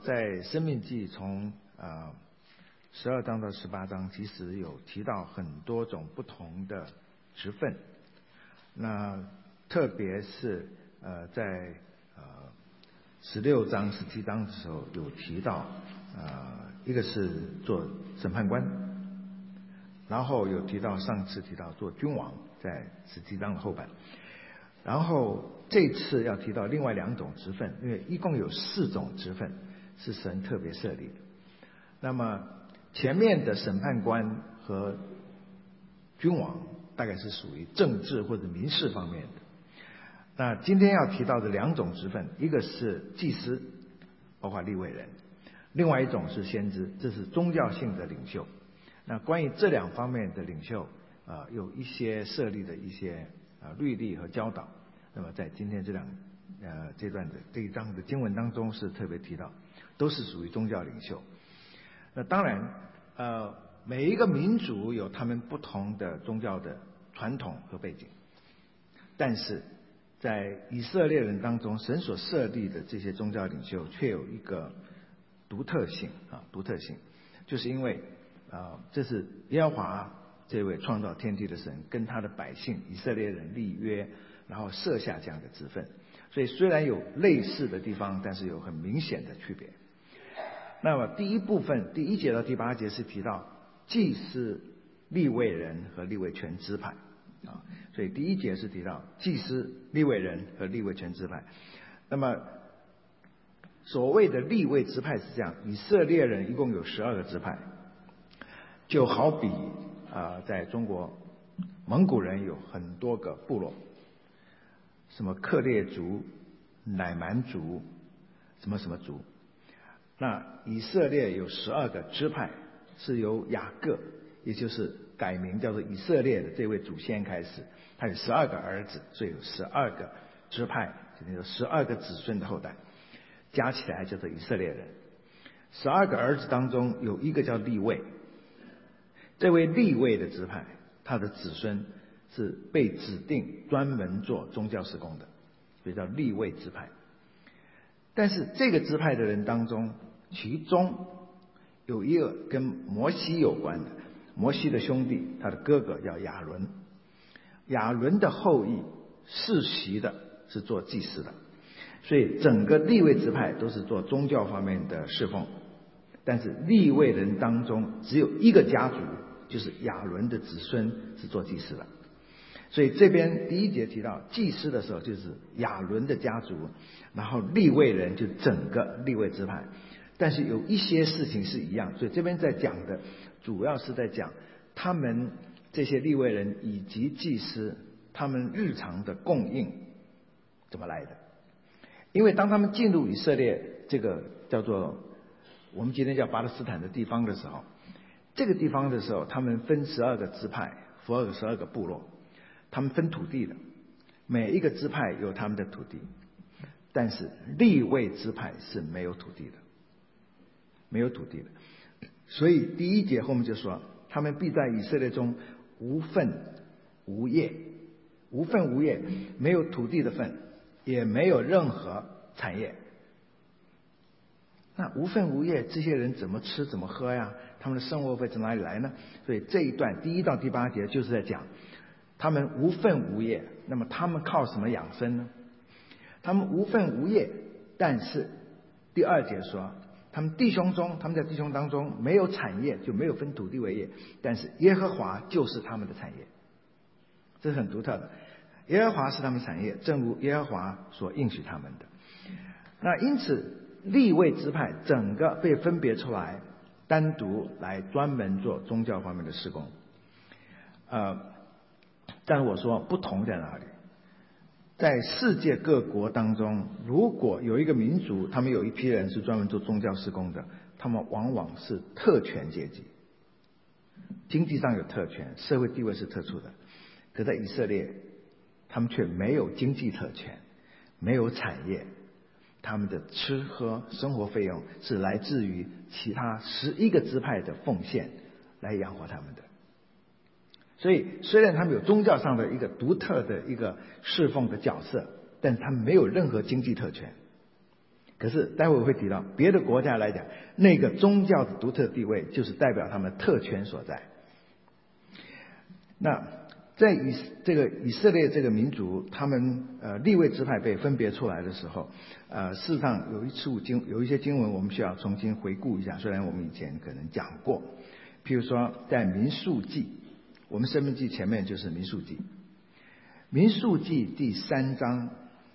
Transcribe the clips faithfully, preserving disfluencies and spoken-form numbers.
在《申命记》从呃十二章到十八章，其实有提到很多种不同的职分。那特别是呃在呃十六章、十七章的时候有提到，呃一个是做审判官，然后有提到上次提到做君王，在十七章的后半。然后这次要提到另外两种职分，因为一共有四种职分是神特别设立的。那么前面的审判官和君王大概是属于政治或者民事方面的。那今天要提到的两种职分，一个是祭司，包括利未人；另外一种是先知，这是宗教性的领袖。那关于这两方面的领袖，呃，有一些设立的一些呃律例和教导。那么在今天这两呃这段的这一章的经文当中是特别提到，都是属于宗教领袖。那当然，呃，每一个民族有他们不同的宗教的传统和背景，但是在以色列人当中，神所设立的这些宗教领袖却有一个独特性啊，独特性，就是因为啊、呃，这是耶和华这位创造天地的神跟他的百姓以色列人立约，然后设下这样的职分。所以虽然有类似的地方，但是有很明显的区别。那么第一部分第一节到第八节是提到祭司、利未人和利未全支派啊，所以第一节是提到祭司、利未人和利未全支派。那么所谓的利未支派是这样，以色列人一共有十二个支派，就好比啊、呃，在中国蒙古人有很多个部落，什么克烈族、乃蛮族，什么什么族。那以色列有十二个支派，是由雅各，也就是改名叫做以色列的这位祖先开始，他有十二个儿子，所以有十二个支派，就是有十二个子孙的后代，加起来叫做以色列人。十二个儿子当中有一个叫利未，这位利未的支派，他的子孙是被指定专门做宗教事工的，所以叫利未支派。但是这个支派的人当中，其中有一个跟摩西有关的，摩西的兄弟，他的哥哥叫亚伦，亚伦的后裔世袭的是做祭司的，所以整个利未支派都是做宗教方面的侍奉。但是利未人当中只有一个家族，就是亚伦的子孙是做祭司的。所以这边第一节提到祭司的时候，就是亚伦的家族，然后利未人就整个利未支派。但是有一些事情是一样，所以这边在讲的主要是在讲他们这些利未人以及祭司他们日常的供应怎么来的。因为当他们进入以色列这个叫做我们今天叫巴勒斯坦的地方的时候，这个地方的时候，他们分十二个支派，十二个十二个部落，他们分土地的，每一个支派有他们的土地，但是利未支派是没有土地的，没有土地的。所以第一节后面就说，他们必在以色列中无份无业，无份无业，没有土地的份，也没有任何产业。那无份无业，这些人怎么吃怎么喝呀？他们的生活费从哪里来呢？所以这一段第一到第八节就是在讲他们无份无业。那么他们靠什么养生呢？他们无份无业，但是第二节说他们弟兄中，他们在弟兄当中没有产业，就没有分土地为业，但是耶和华就是他们的产业。这是很独特的，耶和华是他们产业，正如耶和华所应许他们的。那因此利未支派整个被分别出来，单独来专门做宗教方面的事工。呃，但是我说不同在哪里？在世界各国当中，如果有一个民族，他们有一批人是专门做宗教事工的，他们往往是特权阶级，经济上有特权，社会地位是特殊的。可在以色列，他们却没有经济特权，没有产业。他们的吃喝生活费用是来自于其他十一个支派的奉献来养活他们的。所以虽然他们有宗教上的一个独特的一个侍奉的角色，但他们没有任何经济特权。 可是待会我会提到，别的国家来讲，那个宗教的独特地位就是代表他们特权所在。那在以这个以色列这个民族，他们呃利未支派被分别出来的时候，呃事实上有一处经有一些经文我们需要重新回顾一下，虽然我们以前可能讲过，譬如说在民数记，我们申命记前面就是民数记，民数记第三章，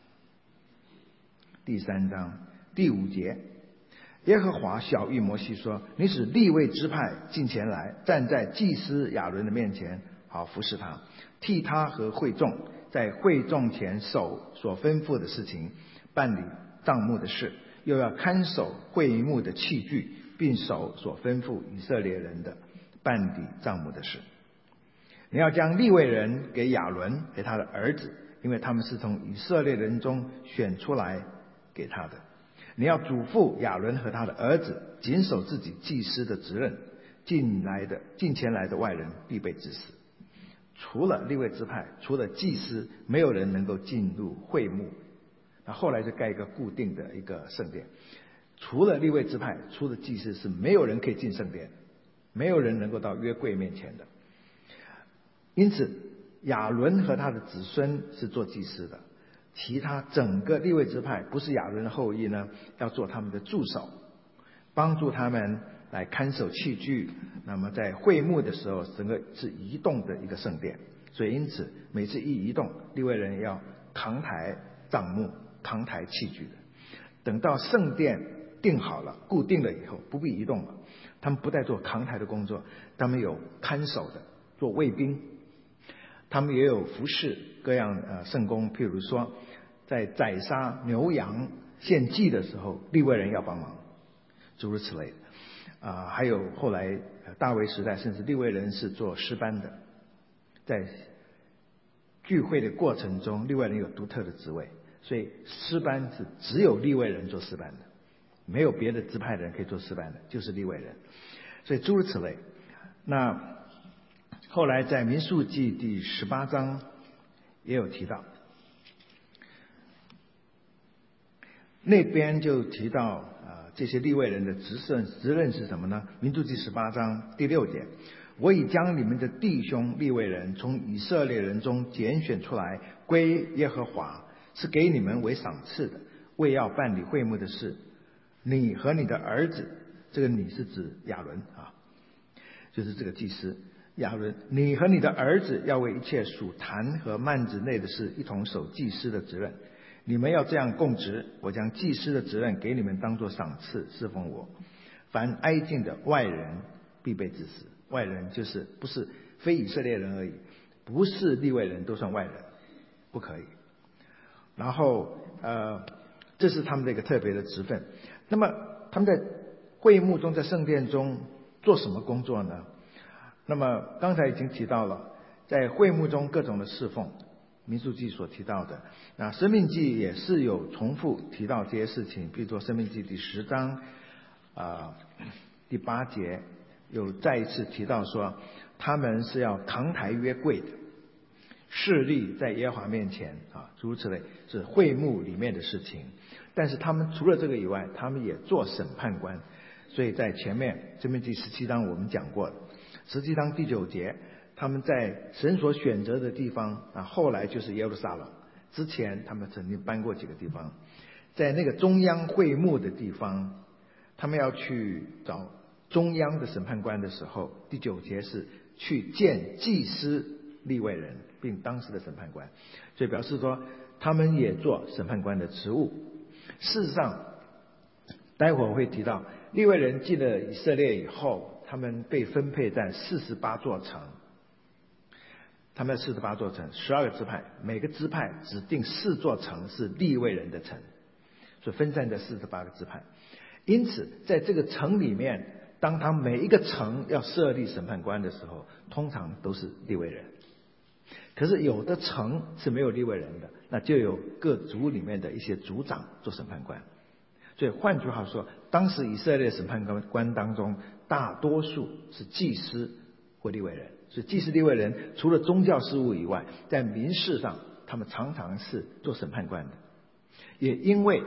第三章第五节，耶和华晓谕摩西说：“你使利未支派进前来，站在祭司亚伦的面前，好服侍他，替他和会众在会众前守所吩咐的事情，办理帐幕的事，又要看守会幕的器具，并守所吩咐以色列人的办理帐幕的事。你要将利未人给亚伦，给他的儿子，因为他们是从以色列人中选出来给他的。你要嘱咐亚伦和他的儿子，谨守自己祭司的职任，进来的进前来的外人必被治死。除了利未支派，除了祭司，没有人能够进入会幕。那后来就盖一个固定的一个圣殿。除了利未支派，除了祭司，是没有人可以进圣殿，没有人能够到约柜面前的。因此，亚伦和他的子孙是做祭司的。其他整个利未支派不是亚伦的后裔呢，要做他们的助手，帮助他们来看守器具。那么在会幕的时候，整个是移动的一个圣殿，所以因此每次一移动，利未人要扛抬帐幕、扛抬器具的。等到圣殿定好了、固定了以后，不必移动了，他们不再做扛抬的工作，他们有看守的，做卫兵。他们也有服侍各样呃圣工，譬如说在宰杀牛羊献祭的时候，利未人要帮忙，诸如此类的啊、呃。还有后来大卫时代，甚至利未人是做诗班的，在聚会的过程中，利未人有独特的职位，所以诗班是只有利未人做诗班的，没有别的支派的人可以做诗班的，就是利未人。所以诸如此类。那后来在民数记第十八章也有提到，那边就提到呃这些利未人的职任职任是什么呢？民数记十八章第六节，我已将你们的弟兄利未人从以色列人中拣选出来，归耶和华，是给你们为赏赐的，为要办理会幕的事。你和你的儿子，这个你是指亚伦啊，就是这个祭司亚伦，你和你的儿子要为一切属坛和幔子内的事一同守祭司的责任。你们要这样供职，我将祭司的责任给你们当作赏赐，侍奉我。凡挨近的外人必被治死。外人就是不是非以色列人而已，不是利未人都算外人，不可以。然后呃，这是他们的一个特别的职分。那么他们在会幕中，在圣殿中做什么工作呢？那么刚才已经提到了，在会幕中各种的侍奉，民数记所提到的，那申命记也是有重复提到这些事情。比如说申命记第十章啊、呃、第八节有再一次提到说，他们是要扛抬约柜的，侍立在耶和华面前啊，诸如此类，是会幕里面的事情。但是他们除了这个以外，他们也做审判官。所以在前面申命记十七章我们讲过的，十七章第九节，他们在神所选择的地方啊，后来就是耶路撒冷。之前他们曾经搬过几个地方，在那个中央会幕的地方，他们要去找中央的审判官的时候，第九节是去见祭司利未人，并当时的审判官，所以表示说他们也做审判官的职务。事实上，待会儿我会提到，利未人进了以色列以后，他们被分配在四十八座城。他们四十八座城，十二个支派，每个支派指定四座城是利未人的城，所以分散在四十八个支派。因此，在这个城里面，当他每一个城要设立审判官的时候，通常都是利未人。可是有的城是没有利未人的，那就有各族里面的一些族长做审判官。所以换句话说，当时以色列审判官当中，大多数是祭司或利未人。所以祭司利未人除了宗教事务以外，在民事上他们常常是做审判官的。也因为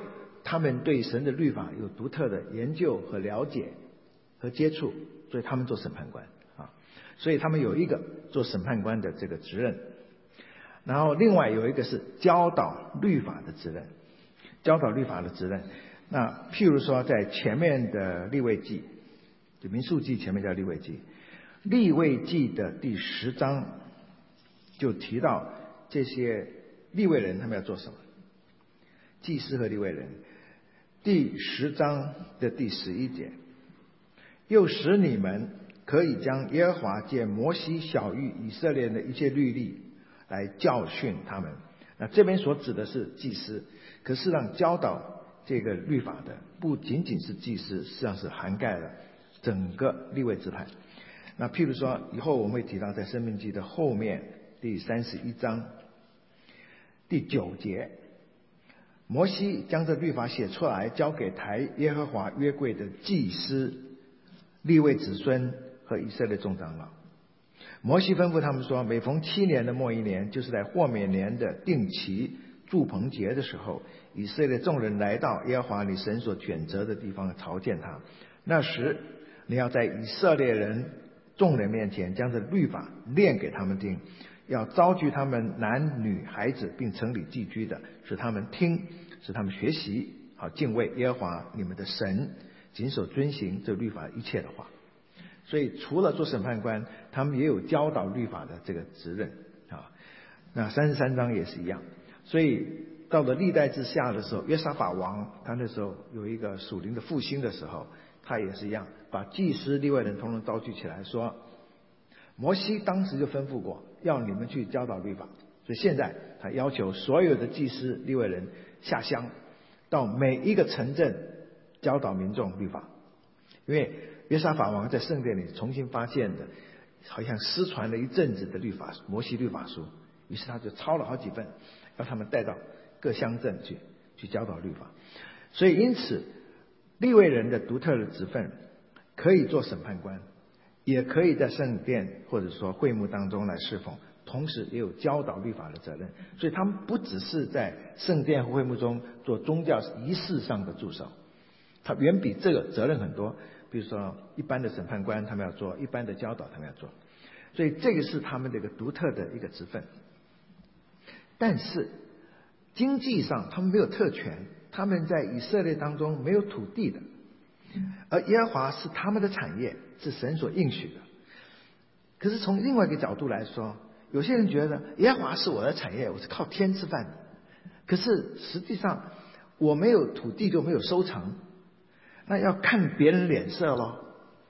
他们对神的律法有独特的研究和了解和接触，所以他们做审判官啊，所以他们有一个做审判官的这个职任。然后另外有一个是教导律法的职任，教导律法的职任。那譬如说在前面的利未记，就民数记前面叫利未记，利未记的第十章就提到这些利未人他们要做什么，祭司和利未人。第十章的第十一节，又使你们可以将耶和华借摩西晓谕以色列人的一切律例来教训他们。那这边所指的是祭司，可事实上教导这个律法的不仅仅是祭司，实际上是涵盖了整个利未支派。那譬如说以后我们会提到在申命记的后面第三十一章第九节，摩西将这律法写出来，交给抬耶和华约柜的祭司、利未子孙和以色列众长老。摩西吩咐他们说，每逢七年的末一年，就是在豁免年的定期住棚节的时候，以色列众人来到耶和华你神所选择的地方朝见他。那时你要在以色列人众人面前将这律法念给他们听，要招聚他们男女孩子并城里寄居的，使他们听，使他们学习，好敬畏耶和华你们的神，谨守遵行这律法一切的话。所以除了做审判官，他们也有教导律法的这个责任啊。那三十三章也是一样。所以到了历代之下的时候，约沙法王他那时候有一个属灵的复兴的时候，他也是一样，把祭司利未人统统召集起来，说摩西当时就吩咐过要你们去教导律法，所以现在他要求所有的祭司利未人下乡到每一个城镇教导民众律法。因为约沙法王在圣殿里重新发现的好像失传了一阵子的律法，摩西律法书，于是他就抄了好几份，要他们带到各乡镇去去教导律法。所以因此利未人的独特的职分，可以做审判官，也可以在圣殿或者说会幕当中来侍奉，同时也有教导律法的责任。所以他们不只是在圣殿和会幕中做宗教仪式上的助手，他远比这个责任很多。比如说一般的审判官他们要做，一般的教导他们要做，所以这个是他们的一个独特的一个职分。但是经济上他们没有特权，他们在以色列当中没有土地的，而耶和华是他们的产业，是神所应许的。可是从另外一个角度来说，有些人觉得耶和华是我的产业，我是靠天吃饭的，可是实际上我没有土地就没有收成，那要看别人脸色咯。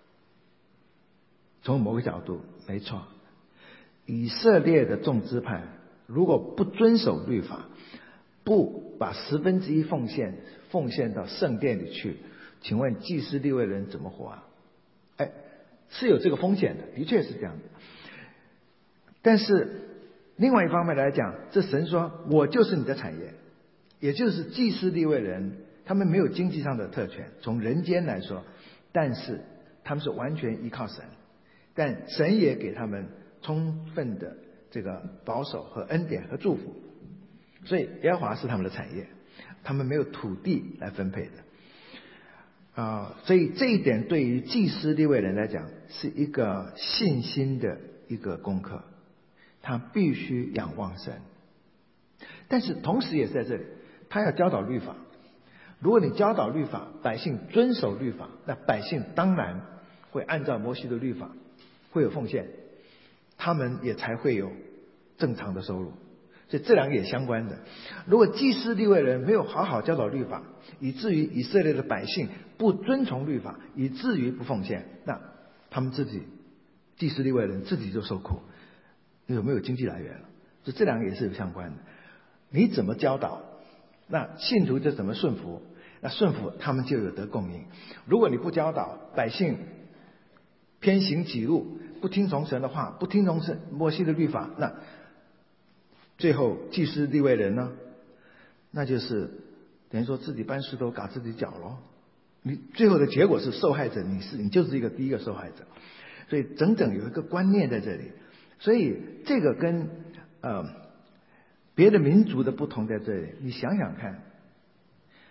从某个角度没错，以色列的众支派如果不遵守律法，不把十分之一奉献奉献到圣殿里去，请问祭司利未人怎么活啊？哎，是有这个风险的，的确是这样的。但是另外一方面来讲，这神说我就是你的产业，也就是祭司利未人他们没有经济上的特权，从人间来说，但是他们是完全依靠神，但神也给他们充分的这个保守和恩典和祝福。所以耶和华是他们的产业，他们没有土地来分配的啊、呃，所以这一点对于祭司利未人来讲是一个信心的一个功课，他必须仰望神。但是同时也是在这里，他要教导律法。如果你教导律法，百姓遵守律法，那百姓当然会按照摩西的律法，会有奉献，他们也才会有正常的收入。所以这两个也相关的。如果祭司利未人没有好好教导律法，以至于以色列的百姓不遵从律法，以至于不奉献，那他们自己祭司利未人自己就受苦，有没有经济来源了？所以这两个也是有相关的。你怎么教导，那信徒就怎么顺服，那顺服他们就有得供应。如果你不教导，百姓偏行己路，不听从神的话，不听从神摩西的律法，那最后祭司利未人呢，那就是等于说自己搬石头嘎自己脚咯。你最后的结果是受害者，你是你就是一个第一个受害者。所以整整有一个观念在这里。所以这个跟呃别的民族的不同在这里。你想想看，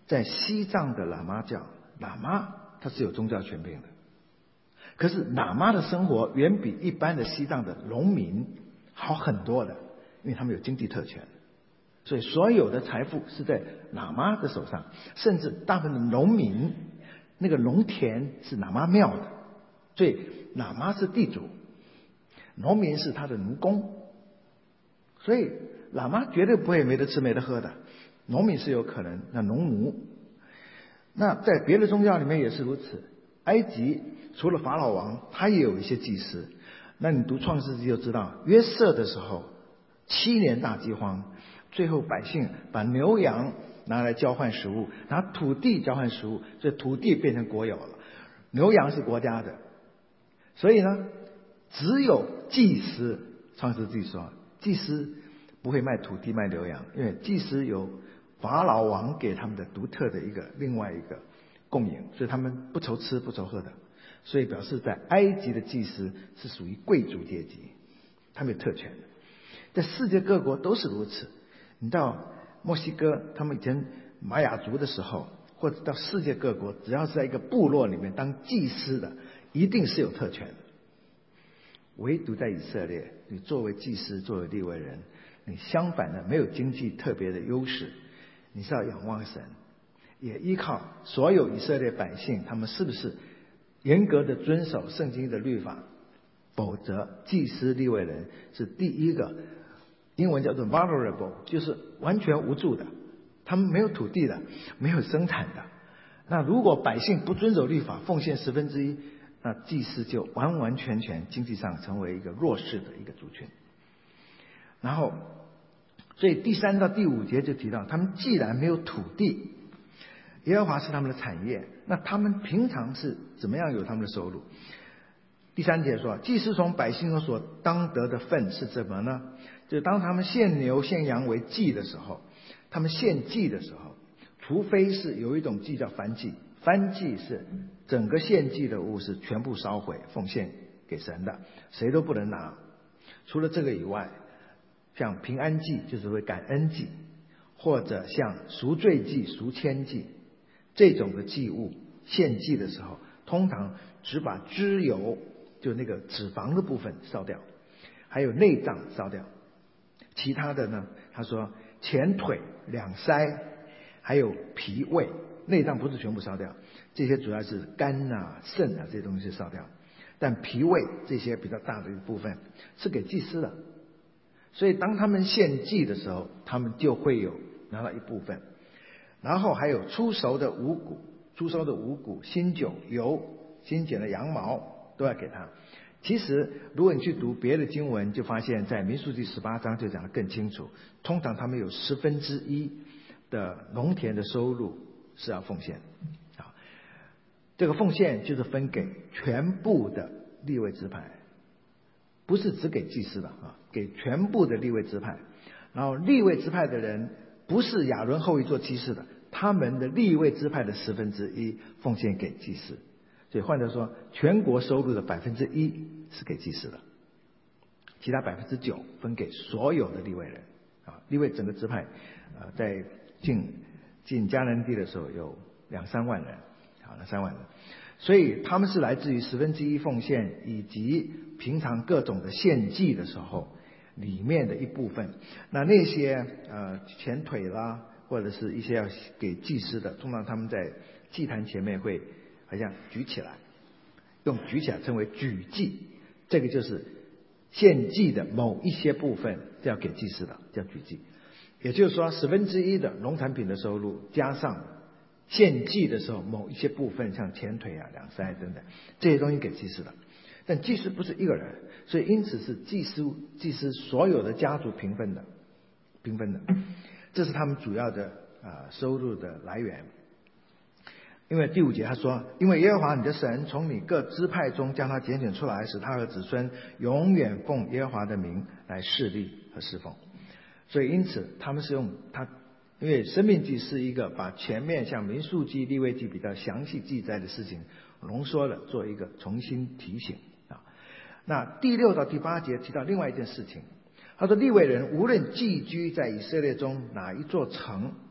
在西藏的喇嘛教，喇嘛他是有宗教权柄的，可是喇嘛的生活远比一般的西藏的农民好很多的，因为他们有经济特权，所以所有的财富是在喇嘛的手上，甚至大部分的农民那个农田是喇嘛庙的，所以喇嘛是地主，农民是他的奴工，所以喇嘛绝对不会没得吃没得喝的，农民是有可能，那农奴，那在别的宗教里面也是如此。埃及除了法老王，他也有一些祭司。那你读创世纪就知道，约瑟的时候七年大饥荒，最后百姓把牛羊拿来交换食物，拿土地交换食物，所以土地变成国有了，牛羊是国家的。所以呢，只有祭司，创世纪说祭司不会卖土地卖牛羊，因为祭司有法老王给他们的独特的一个另外一个供应，所以他们不愁吃不愁喝的，所以表示在埃及的祭司是属于贵族阶级，他们有特权的。在世界各国都是如此，你到墨西哥他们以前玛雅族的时候，或者到世界各国，只要是在一个部落里面当祭司的一定是有特权的。唯独在以色列，你作为祭司作为利未人，你相反的没有经济特别的优势，你是要仰望神，也依靠所有以色列百姓，他们是不是严格的遵守圣经的律法，否则祭司利未人是第一个，英文叫做 vulnerable， 就是完全无助的，他们没有土地的，没有生产的。那如果百姓不遵守律法，奉献十分之一，那祭司就完完全全经济上成为一个弱势的一个族群。然后所以第三到第五节就提到，他们既然没有土地，耶和华是他们的产业，那他们平常是怎么样有他们的收入？第三节说，祭司从百姓所当得的份是什么呢？就当他们献牛献羊为祭的时候，他们献祭的时候，除非是有一种祭叫燔祭，燔祭是整个献祭的物是全部烧毁奉献给神的，谁都不能拿。除了这个以外，像平安祭就是为感恩祭，或者像赎罪祭赎愆祭这种的祭物献祭的时候，通常只把脂油，就那个脂肪的部分烧掉，还有内脏烧掉，其他的呢，他说前腿两腮还有脾胃，内脏不是全部烧掉，这些主要是肝啊肾啊这些东西烧掉，但脾胃这些比较大的一部分是给祭司的。所以当他们献祭的时候，他们就会有拿到一部分，然后还有初熟的五谷，初熟的五谷、新酒、油、新剪的羊毛都要给他。其实如果你去读别的经文，就发现在民数记十八章就讲得更清楚，通常他们有十分之一的农田的收入是要奉献。好，这个奉献就是分给全部的利未支派，不是只给祭司的啊，给全部的利未支派。然后利未支派的人不是亚伦后裔做祭司的，他们的利未支派的十分之一奉献给祭司。所以换句话说，全国收入的百分之一是给祭司的，其他百分之九分给所有的利未人啊。利未整个支派，呃，在进进迦南地的时候有两三万人，好，两三万人。所以他们是来自于十分之一奉献以及平常各种的献祭的时候里面的一部分。那那些呃前腿啦，或者是一些要给祭司的，通常他们在祭坛前面会好像举起来，用举起来称为举祭，这个就是献祭的某一些部分是要给祭司的，叫举祭。也就是说十分之一的农产品的收入加上献祭的时候某一些部分，像前腿啊两腮等等这些东西给祭司的。但祭司不是一个人，所以因此是祭司祭司所有的家族平分的平分的，这是他们主要的啊、呃、收入的来源。因为第五节他说，因为耶和华你的神从你各支派中将他拣选出来，使他和子孙永远奉耶和华的名来侍立和侍奉。所以因此他们是用他，因为申命记是一个把前面像民数记利未记比较详细记载的事情浓缩了，做一个重新提醒啊。那第六到第八节提到另外一件事情，他说利未人无论寄居在以色列中哪一座城，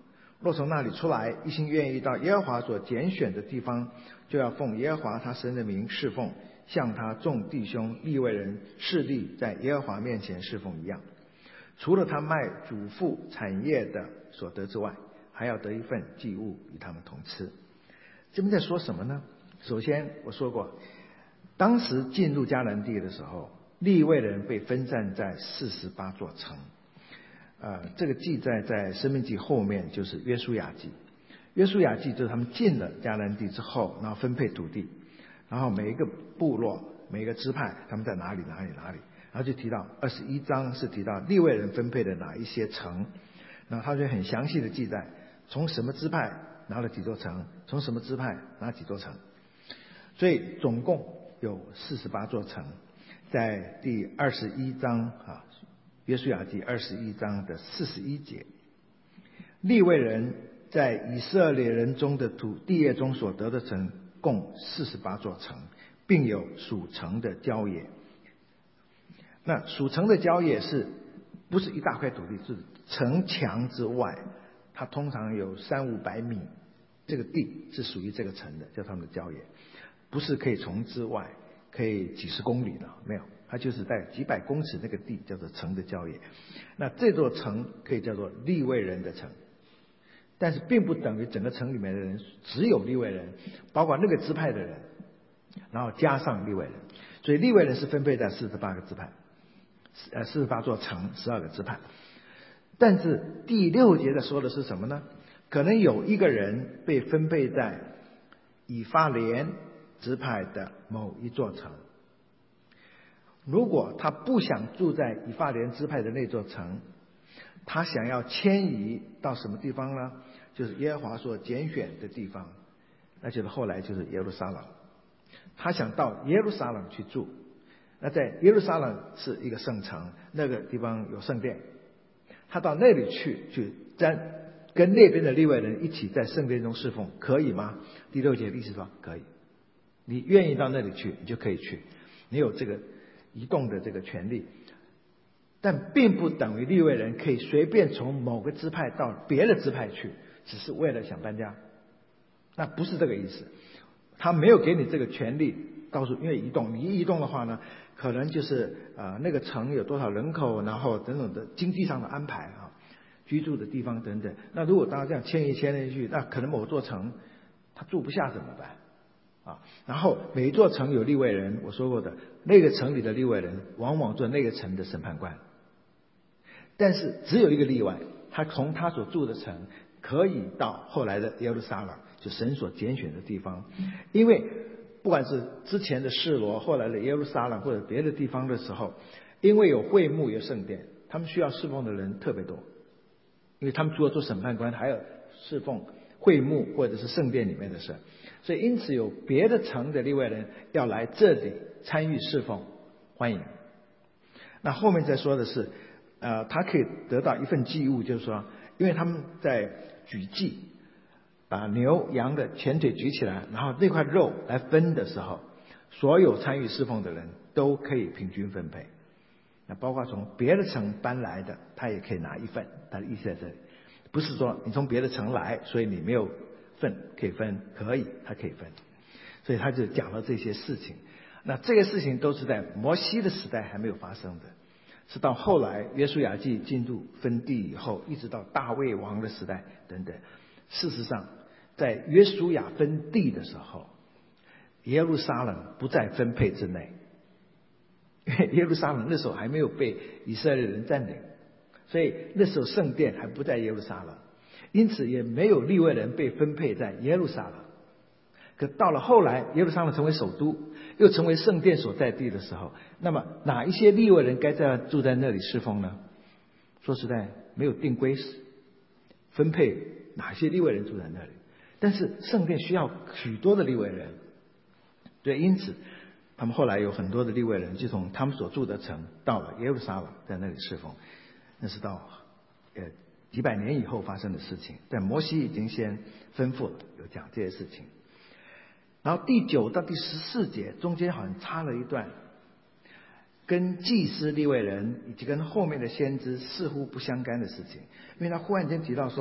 若从那里出来，一心愿意到耶和华所拣选的地方，就要奉耶和华他神的名侍奉，像他众弟兄利未人势力在耶和华面前侍奉一样。除了他卖祖父产业的所得之外，还要得一份祭物与他们同吃。这边在说什么呢？首先我说过，当时进入迦南地的时候，利未人被分散在四十八座城。呃，这个记载在申命记后面，就是约书亚记。约书亚记就是他们进了迦南地之后，然后分配土地，然后每一个部落每一个支派他们在哪里哪里哪里，然后就提到二十一章是提到利未人分配的哪一些城，然后他就很详细的记载从什么支派拿了几座城，从什么支派拿几座城，所以总共有四十八座城。在第二十一章啊，约书亚记二十一章的四十一节，利未人在以色列人中的土地业中所得的城共四十八座城，并有属城的郊野。那属城的郊野是不是一大块土地？是城墙之外，它通常有三五百米，这个地是属于这个城的，叫他们的郊野，不是可以从之外可以几十公里的，没有，它就是在几百公尺那个地叫做城的郊野。那这座城可以叫做利未人的城，但是并不等于整个城里面的人只有利未人，包括那个支派的人，然后加上利未人，所以利未人是分配在四十八个支派，呃，四十八座城，十二个支派。但是第六节的说的是什么呢？可能有一个人被分配在以法莲支派的某一座城，如果他不想住在以法莲支派的那座城，他想要迁移到什么地方呢？就是耶和华所拣选的地方，那就是后来就是耶路撒冷。他想到耶路撒冷去住，那在耶路撒冷是一个圣城，那个地方有圣殿，他到那里去去跟跟那边的利未人一起在圣殿中侍奉，可以吗？第六节的意思说可以，你愿意到那里去，你就可以去，你有这个移动的这个权利。但并不等于利未人可以随便从某个支派到别的支派去，只是为了想搬家，那不是这个意思。他没有给你这个权利，告诉因为移动，你一移动的话呢，可能就是呃那个城有多少人口，然后等等的经济上的安排啊，居住的地方等等。那如果大家这样迁移迁移去，那可能某座城他住不下怎么办啊？然后每一座城有利未人，我说过的，那个城里的利未人往往做那个城的审判官。但是只有一个例外，他从他所住的城可以到后来的耶路撒冷，就神所拣选的地方。因为不管是之前的示罗，后来的耶路撒冷或者别的地方的时候，因为有会幕有圣殿，他们需要侍奉的人特别多，因为他们除了做审判官，还有侍奉会幕或者是圣殿里面的事，所以因此有别的城的利未人要来这里参与侍奉，欢迎。那后面再说的是呃，他可以得到一份祭物，就是说因为他们在举祭，把牛羊的前腿举起来，然后那块肉来分的时候，所有参与侍奉的人都可以平均分配。那包括从别的城搬来的，他也可以拿一份。他的意思在这里，不是说你从别的城来，所以你没有份可以分，可以，他可以分。所以他就讲了这些事情。那这个事情都是在摩西的时代还没有发生的，是到后来约书亚记进入分地以后，一直到大卫王的时代等等。事实上在约书亚分地的时候，耶路撒冷不在分配之内，因为耶路撒冷那时候还没有被以色列人占领，所以那时候圣殿还不在耶路撒冷，因此也没有利未人被分配在耶路撒冷。可到了后来耶路撒冷成为首都，又成为圣殿所在地的时候，那么哪一些利未人该在住在那里侍奉呢？说实在没有定规分配哪些利未人住在那里，但是圣殿需要许多的利未人，对，因此他们后来有很多的利未人就从他们所住的城到了耶路撒冷，在那里侍奉。那是到呃几百年以后发生的事情，但摩西已经先吩咐了，有讲这些事情。然后第九到第十四节中间好像插了一段跟祭司利未人以及跟后面的先知似乎不相干的事情，因为他忽然间提到说，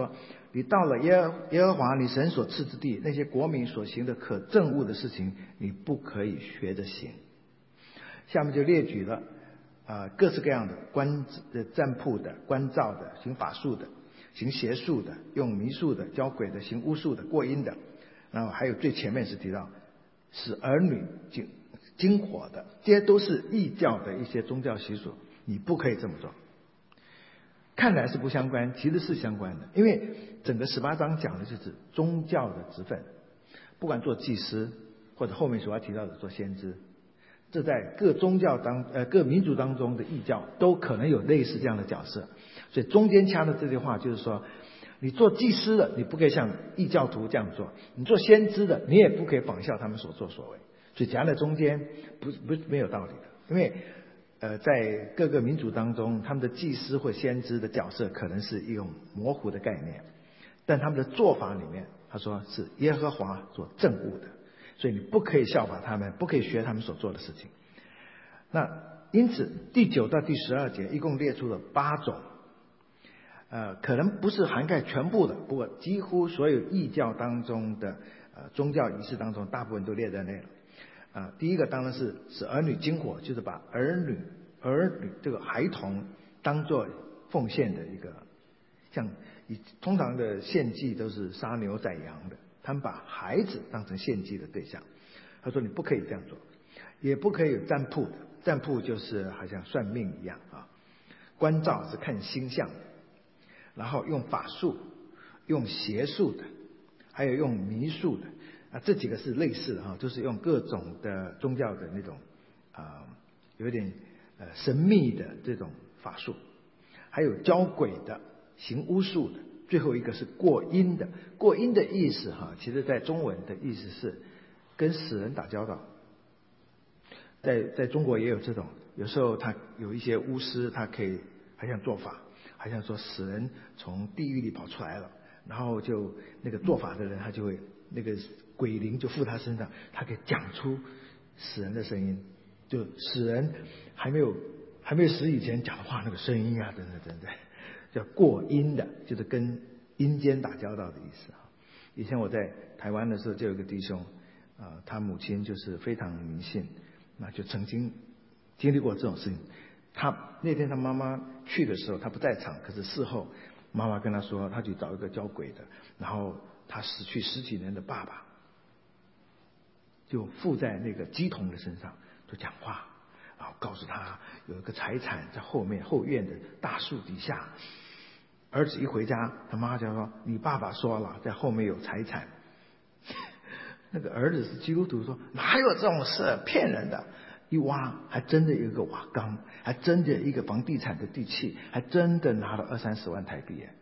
你到了耶和耶和华你神所赐之地，那些国民所行的可憎恶的事情，你不可以学着行。下面就列举了啊、呃、各式各样的观呃占卜的、观照的、行法术的、行邪术的、用迷术的、教鬼的、行巫术的、过阴的，然后还有最前面是提到使儿女经经火的，这些都是异教的一些宗教习俗，你不可以这么做。看来是不相关，其实是相关的，因为整个十八章讲的就是宗教的职分，不管做祭司或者后面所要提到的做先知，这在各宗教当呃各民族当中的异教都可能有类似这样的角色。所以中间掐的这句话就是说，你做祭司的你不可以像异教徒这样做，你做先知的你也不可以仿效他们所作所为。所以夹在中间不不没有道理的，因为呃，在各个民族当中，他们的祭司或先知的角色可能是一种模糊的概念，但他们的做法里面，他说是耶和华所憎恶的，所以你不可以效法他们，不可以学他们所做的事情。那因此第九到第十二节一共列出了八种，呃，可能不是涵盖全部的，不过几乎所有异教当中的呃宗教仪式当中，大部分都列在内了。啊，第一个当然是使儿女经火，就是把儿女、儿女这个孩童当作奉献的一个，像以通常的献祭都是杀牛宰羊的，他们把孩子当成献祭的对象。他说你不可以这样做，也不可以有占卜的，占卜就是好像算命一样啊。观照是看星象的，然后用法术、用邪术的，还有用迷术的。啊，这几个是类似的哈，都是用各种的宗教的那种啊、呃，有点呃神秘的这种法术，还有教鬼的、行巫术的，最后一个是过阴的。过阴的意思哈，其实在中文的意思是跟死人打交道。在在中国也有这种，有时候他有一些巫师，他可以好像做法，好像说死人从地狱里跑出来了，然后就那个做法的人他就会那个鬼灵就附他身上，他可以讲出死人的声音，就死人还没有还没有死以前讲的话那个声音啊，等等等等，叫过阴的，就是跟阴间打交道的意思啊。以前我在台湾的时候，就有一个弟兄啊、呃，他母亲就是非常迷信，那就曾经经历过这种事情。他那天他妈妈去的时候，他不在场，可是事后妈妈跟他说，他去找一个教鬼的，然后他死去十几年的爸爸就附在那个鸡童的身上，就讲话，然后告诉他有一个财产在后面后院的大树底下。儿子一回家，他妈就说：“你爸爸说了，在后面有财产。”那个儿子是基督徒，说：“哪有这种事？骗人的！”一挖，还真的有一个瓦缸，还真的一个房地产的地契，还真的拿了二三十万台币耶。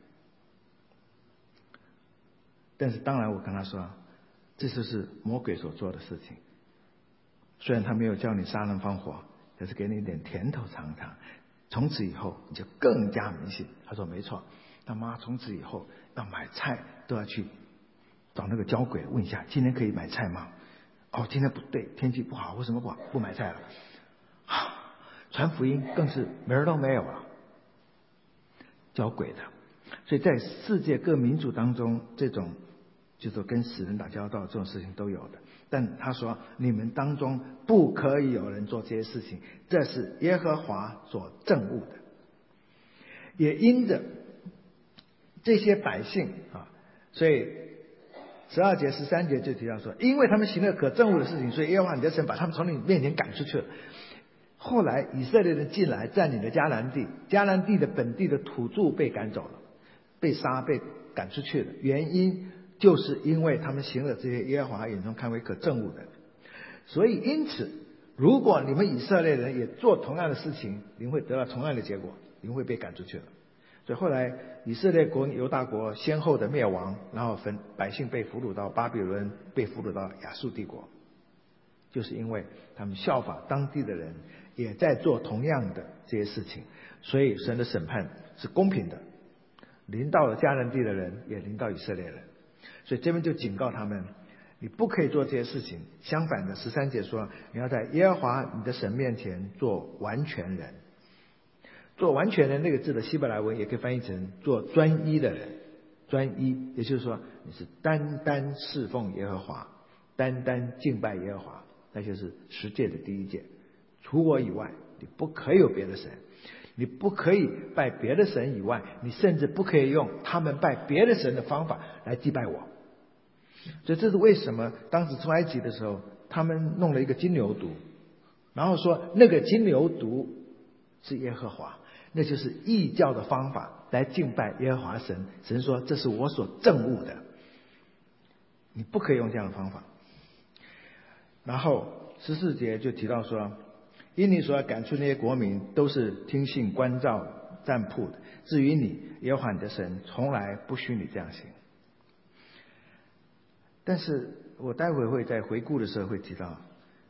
但是当然，我跟他说，这就是魔鬼所做的事情。虽然他没有叫你杀人放火，可是给你一点甜头尝尝。从此以后，你就更加迷信。他说没错，他妈从此以后要买菜都要去找那个交鬼问一下，今天可以买菜吗？哦，今天不对，天气不好，为什么不好不买菜了？啊，传福音更是门儿都没有了，交鬼的。所以在世界各民族当中，这种就是跟死人打交道这种事情都有的。但他说，你们当中不可以有人做这些事情，这是耶和华所憎恶的。也因着这些百姓啊，所以十二节十三节就提到说，因为他们行了可憎恶的事情，所以耶和华你的神把他们从你面前赶出去了。后来以色列人进来占领了迦南地，迦南地的本地的土著被赶走了，被杀被赶出去了，原因就是因为他们行了这些耶和华眼中看为可憎恶的。所以因此，如果你们以色列人也做同样的事情，你们会得到同样的结果，你们会被赶出去了。所以后来以色列国犹大国先后的灭亡，然后分百姓被俘虏到巴比伦，被俘虏到亚述帝国，就是因为他们效法当地的人也在做同样的这些事情，所以神的审判是公平的，临到了迦南地的人，也临到以色列人。所以这边就警告他们，你不可以做这些事情。相反的，十三节说，你要在耶和华你的神面前做完全人。做完全人那个字的希伯来文也可以翻译成做专一的人。 专一，也就是说你是单单侍奉耶和华，单单敬拜耶和华，那就是十诫的第一诫，除我以外你不可以有别的神，你不可以拜别的神以外，你甚至不可以用他们拜别的神的方法来祭拜我。所以这是为什么当时出埃及的时候，他们弄了一个金牛犊，然后说那个金牛犊是耶和华，那就是异教的方法来敬拜耶和华神。神说这是我所憎恶的，你不可以用这样的方法。然后十四节就提到说，因你所要赶出那些国民都是听信关照占卜的，至于你耶和华你的神从来不许你这样行。但是我待会会在回顾的时候会提到，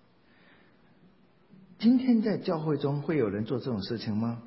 今天在教会中会有人做这种事情吗？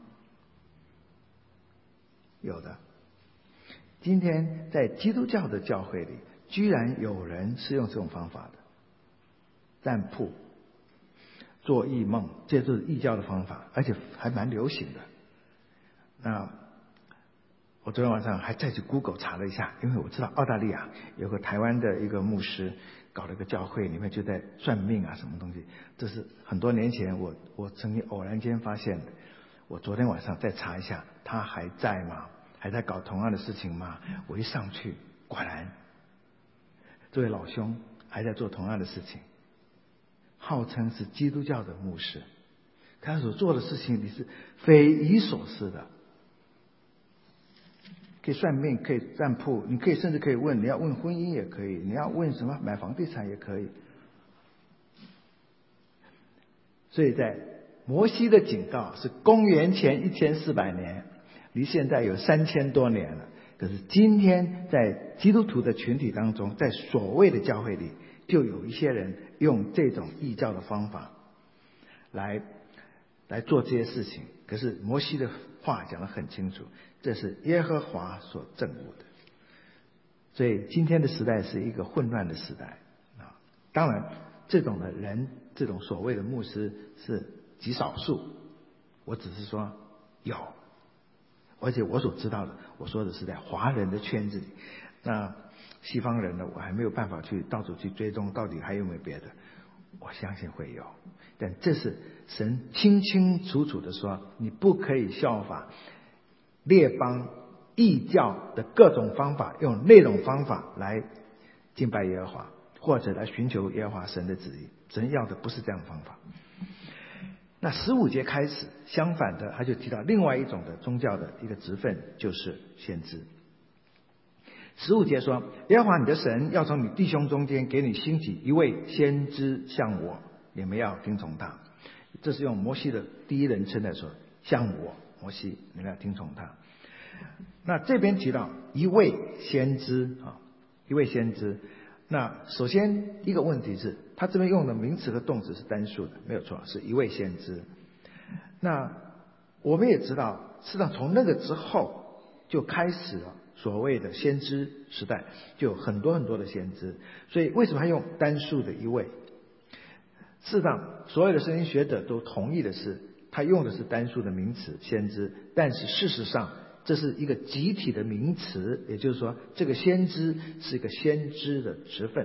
有的。今天在基督教的教会里，居然有人是用这种方法的，占卜、做异梦，这都是异教的方法，而且还蛮流行的。那我昨天晚上还再去 Google 查了一下，因为我知道澳大利亚有个台湾的一个牧师搞了一个教会，里面就在算命啊什么东西，这是很多年前我我曾经偶然间发现的。我昨天晚上再查一下，他还在吗？还在搞同样的事情吗？我一上去，果然这位老兄还在做同样的事情，号称是基督教的牧师，他所做的事情你是匪夷所思的。可以算命，可以占卜，你可以甚至可以问，你要问婚姻也可以，你要问什么买房地产也可以。所以在摩西的警告是公元前一千四百年，离现在有三千多年了。可是今天在基督徒的群体当中，在所谓的教会里，就有一些人用这种异教的方法来来做这些事情。可是摩西的话讲得很清楚，这是耶和华所憎恶的。所以今天的时代是一个混乱的时代啊。当然这种的人，这种所谓的牧师是极少数，我只是说有，而且我所知道的，我说的是在华人的圈子里。那西方人呢，我还没有办法去到处去追踪到底还有没有别的，我相信会有。但这是神清清楚楚的说，你不可以效法列邦异教的各种方法，用那种方法来敬拜耶和华，或者来寻求耶和华神的旨意。神要的不是这样的方法。那十五节开始，相反的，他就提到另外一种的宗教的一个职分，就是先知。十五节说，耶和华你的神要从你弟兄中间给你兴起一位先知像我，你们要听从他。这是用摩西的第一人称来说，像我摩西，你们要听从他。那这边提到一位先知啊，一位先知。那首先一个问题是，他这边用的名词和动词是单数的，没有错，是一位先知。那我们也知道，事实上从那个之后就开始了所谓的先知时代，就有很多很多的先知。所以为什么他用单数的一位？事实上所有的圣经学者都同意的是，他用的是单数的名词先知，但是事实上这是一个集体的名词，也就是说这个先知是一个先知的职分。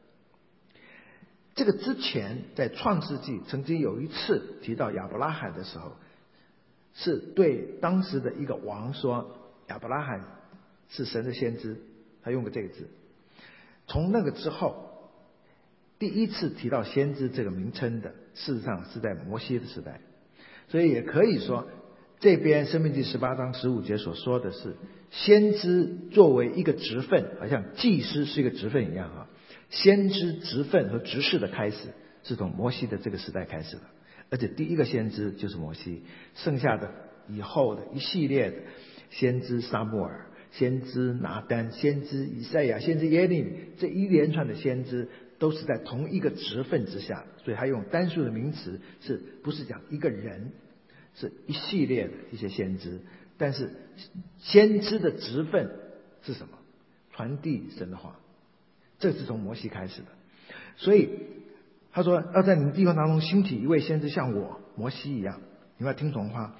这个之前在创世纪曾经有一次提到亚伯拉罕的时候，是对当时的一个王说亚伯拉罕是神的先知，他用过这个字。从那个之后，第一次提到先知这个名称的，事实上是在摩西的时代。所以也可以说，这边申命记十八章十五节所说的是先知作为一个职分，好像祭司是一个职分一样啊。先知职分和职事的开始是从摩西的这个时代开始的，而且第一个先知就是摩西，剩下的以后的一系列的先知撒母耳、先知拿单、先知以赛亚、先知耶利米，这一连串的先知都是在同一个职分之下，所以他用单数的名词，是不是讲一个人，是一系列的一些先知。但是先知的职分是什么？传递神的话，这是从摩西开始的。所以他说要在你们地方当中兴起一位先知像我摩西一样，你们要听从话。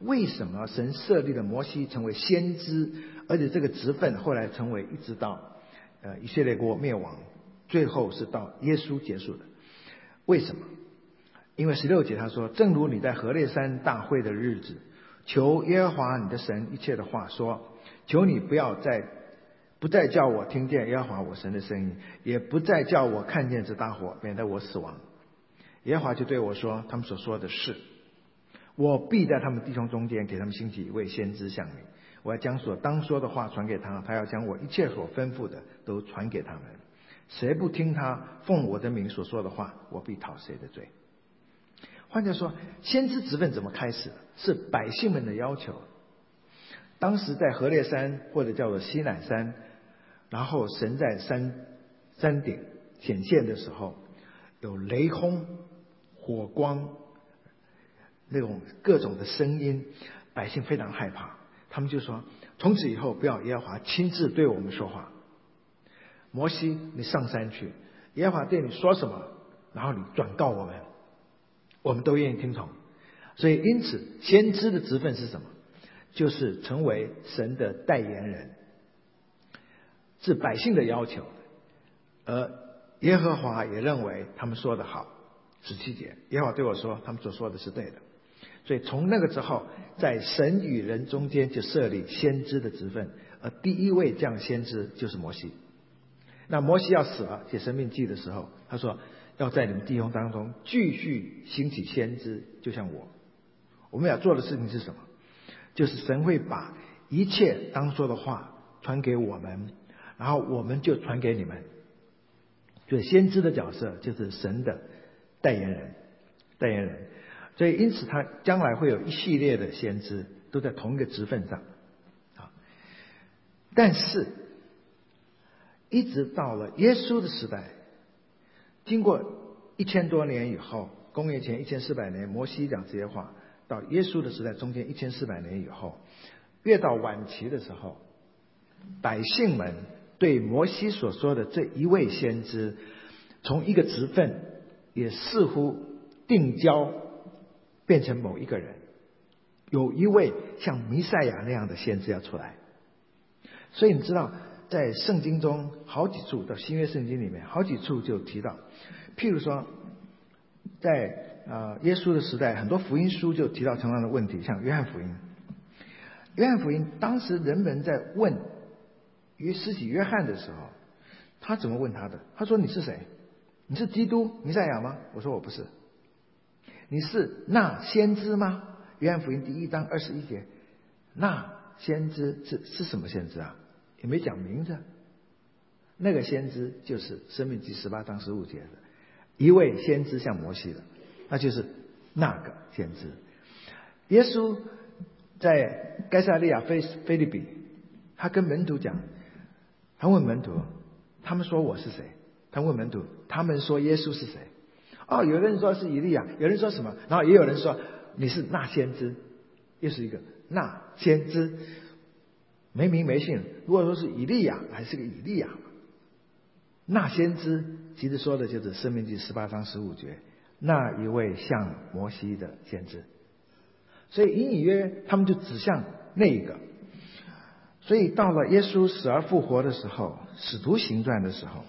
为什么神设立了摩西成为先知，而且这个职分后来成为一直到呃以色列国灭亡，最后是到耶稣结束的？为什么？因为十六节他说，正如你在何烈山大会的日子，求耶和华你的神一切的话说，求你不要再不再叫我听见耶和华我神的声音，也不再叫我看见这大火，免得我死亡。耶和华就对我说，他们所说的是，我必在他们弟兄中间给他们兴起一位先知像你，我要将所当说的话传给他，他要将我一切所吩咐的都传给他们。谁不听他奉我的名所说的话，我必讨谁的罪。换句话说，先知职分怎么开始的？是百姓们的要求。当时在何烈山或者叫做西乃山，然后神在山山顶显现的时候，有雷轰、火光，那种各种的声音，百姓非常害怕。他们就说，从此以后不要耶和华亲自对我们说话。摩西，你上山去，耶和华对你说什么，然后你转告我们，我们都愿意听从。所以因此先知的职分是什么？就是成为神的代言人，是百姓的要求，而耶和华也认为他们说的好。十七节，耶和华对我说，他们所说的是对的。所以从那个之后，在神与人中间就设立先知的职分，而第一位这样先知就是摩西。那摩西要死了，写生命记的时候，他说要在你们弟兄当中继续兴起先知，就像我。我们要做的事情是什么？就是神会把一切当说的话传给我们，然后我们就传给你们。所以先知的角色就是神的代言人，代言人。所以因此他将来会有一系列的先知都在同一个职分上。但是一直到了耶稣的时代，经过一千多年以后，公元前一千四百年，摩西讲这些话，到耶稣的时代中间一千四百年以后，越到晚期的时候，百姓们对摩西所说的这一位先知，从一个职分也似乎定焦变成某一个人，有一位像弥赛亚那样的先知要出来。所以你知道在圣经中好几处，到新约圣经里面好几处就提到，譬如说在呃耶稣的时代，很多福音书就提到同样的问题，像约翰福音。约翰福音当时人们在问约施洗约翰的时候，他怎么问他的？他说，你是谁？你是基督弥赛亚吗？我说我不是。你是那先知吗？约翰福音第一章二十一节，那先知是是什么先知啊？也没讲名字。那个先知就是申命记十八章十五节的一位先知，像摩西的，那就是那个先知。耶稣在该撒利亚菲菲利比，他跟门徒讲，他问门徒，他们说我是谁？他问门徒，他们说耶稣是谁？哦，有人说是以利亚，有人说什么，然后也有人说你是那先知，又是一个那先知，没名没姓。如果说是以利亚，还是个以利亚。那先知其实说的就是申命记十八章十五节，那一位像摩西的先知。所以隐隐约他们就指向那一个。所以到了耶稣死而复活的时候，使徒行传的时候，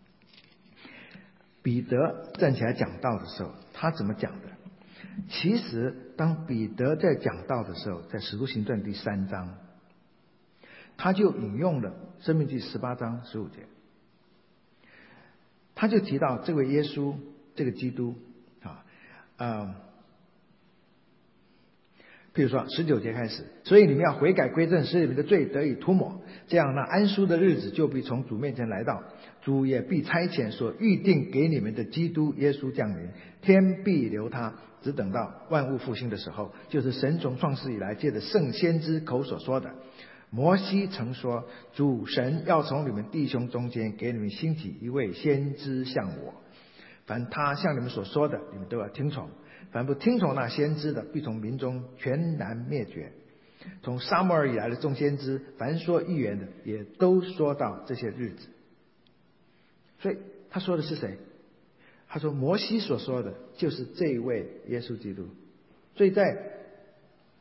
彼得站起来讲道的时候，他怎么讲的？其实当彼得在讲道的时候，在使徒行传第三章，他就引用了申命记十八章十五节，他就提到这位耶稣，这个基督啊，呃譬如说十九节开始，所以你们要悔改归正，使你们的罪得以涂抹，这样那安舒的日子就必从主面前来到，主也必差遣所预定给你们的基督耶稣降临，天必留他，只等到万物复兴的时候，就是神从创世以来借着圣先知口所说的。摩西曾说，主神要从你们弟兄中间给你们兴起一位先知像我，凡他向你们所说的，你们都要听从，凡不听从那先知的，必从民中全然灭绝。从撒母耳以来的众先知，凡说预言的，也都说到这些日子。所以他说的是谁？他说摩西所说的就是这一位耶稣基督。所以在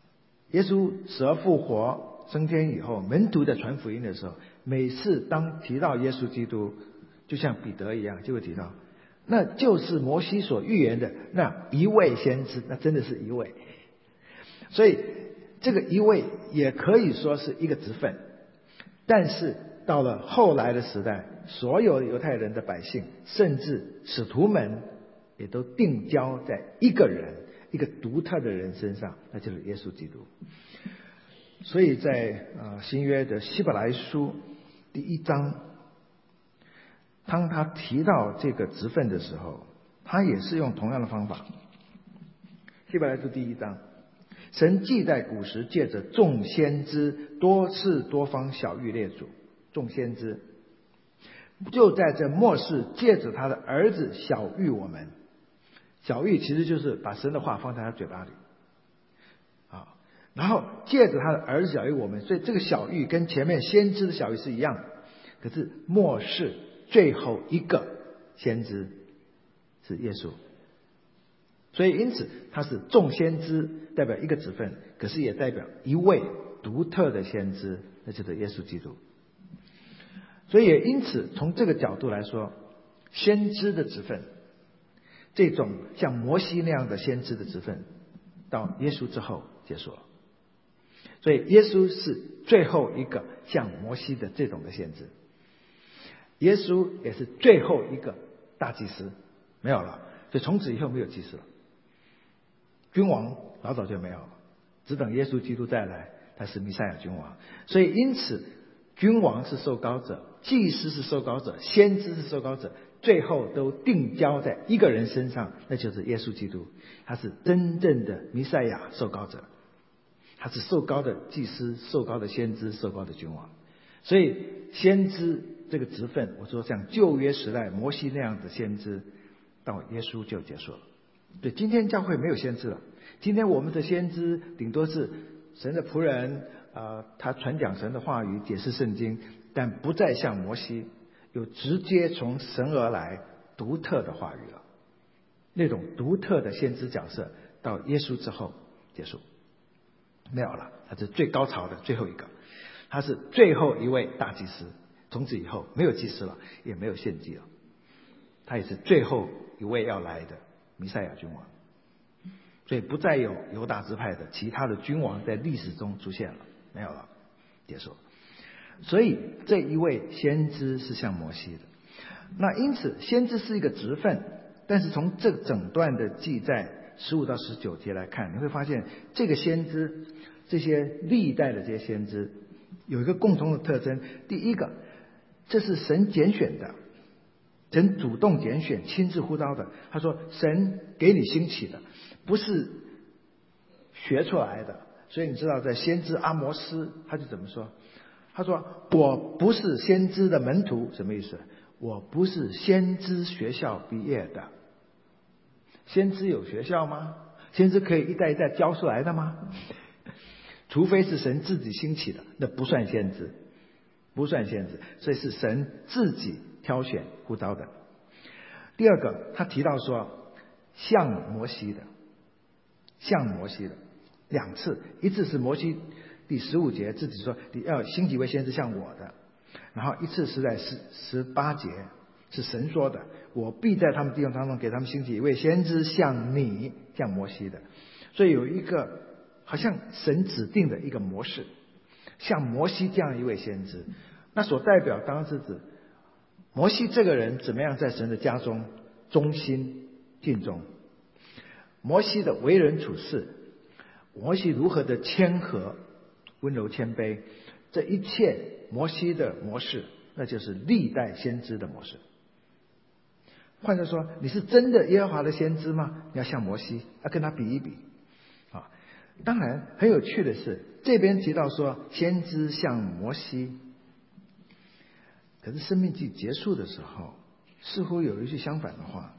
耶稣死而复活升天以后，门徒在传福音的时候，每次当提到耶稣基督，就像彼得一样，就会提到那就是摩西所预言的那一位先知，那真的是一位。所以这个一位也可以说是一个职分，但是到了后来的时代，所有犹太人的百姓，甚至使徒们也都定焦在一个人，一个独特的人身上，那就是耶稣基督。所以在呃新约的希伯来书第一章，当他提到这个职分的时候，他也是用同样的方法。希伯来书第一章，神既在古时借着众先知多次多方晓谕列祖，众先知就在这末世借着他的儿子晓谕我们。晓谕其实就是把神的话放在他嘴巴里啊，然后借着他的儿子晓谕我们，所以这个晓谕跟前面先知的晓谕是一样的。可是末世最后一个先知是耶稣，所以因此他是众先知，代表一个职分，可是也代表一位独特的先知，那就是耶稣基督。所以也因此从这个角度来说，先知的职分，这种像摩西那样的先知的职分，到耶稣之后结束了。所以耶稣是最后一个像摩西的这种的先知，耶稣也是最后一个大祭司，没有了，所以从此以后没有祭司了。君王老早就没有了，只等耶稣基督再来，他是弥赛亚君王。所以因此君王是受膏者，祭司是受膏者，先知是受膏者，最后都定焦在一个人身上，那就是耶稣基督。他是真正的弥赛亚受膏者，他是受膏的祭司，受膏的先知，受膏的君王。所以先知这个职分，我说像旧约时代摩西那样的先知，到耶稣就结束了。对，今天教会没有先知了，今天我们的先知顶多是神的仆人，呃，他传讲神的话语，解释圣经，但不再像摩西有直接从神而来独特的话语了。那种独特的先知角色到耶稣之后结束，没有了，他是最高潮的最后一个，他是最后一位大祭司，从此以后没有祭司了，也没有献祭了，他也是最后一位要来的弥赛亚君王。所以不再有犹大支派的其他的君王在历史中出现了，没有了，结束。所以这一位先知是像摩西的。那因此先知是一个职分，但是从这整段的记载十五到十九节来看，你会发现这个先知，这些历代的这些先知有一个共同的特征。第一个，这是神拣选的，神主动拣选，亲自呼召的。他说神给你兴起的，不是学出来的。所以你知道在先知阿摩斯他就怎么说，他说我不是先知的门徒，什么意思？我不是先知学校毕业的。先知有学校吗？先知可以一代一代教出来的吗？除非是神自己兴起的，那不算先知，不算先知。所以是神自己挑选呼召的。第二个，他提到说像摩西的，像摩西的两次，一次是摩西第十五节自己说你要兴几位先知像我的，然后一次是在十十八节是神说的，我必在他们弟兄当中给他们兴起一位先知像你，像摩西的。所以有一个好像神指定的一个模式，像摩西这样一位先知，那所代表当然是指摩西这个人怎么样在神的家中忠心尽忠，摩西的为人处事，摩西如何的谦和温柔谦卑，这一切摩西的模式，那就是历代先知的模式。换句话说，你是真的耶和华的先知吗？你要像摩西，要跟他比一比啊。当然很有趣的是，这边提到说先知像摩西，可是申命记结束的时候似乎有一句相反的话。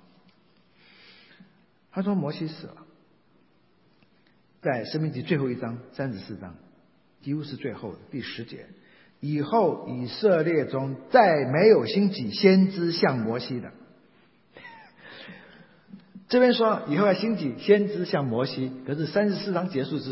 他说摩西死了，在申命记最后一章三十四章，几乎是最后的第十节，以后以色列中再没有兴起先知像摩西的。这边说以后要兴起先知像摩西，可是三十四章结束是说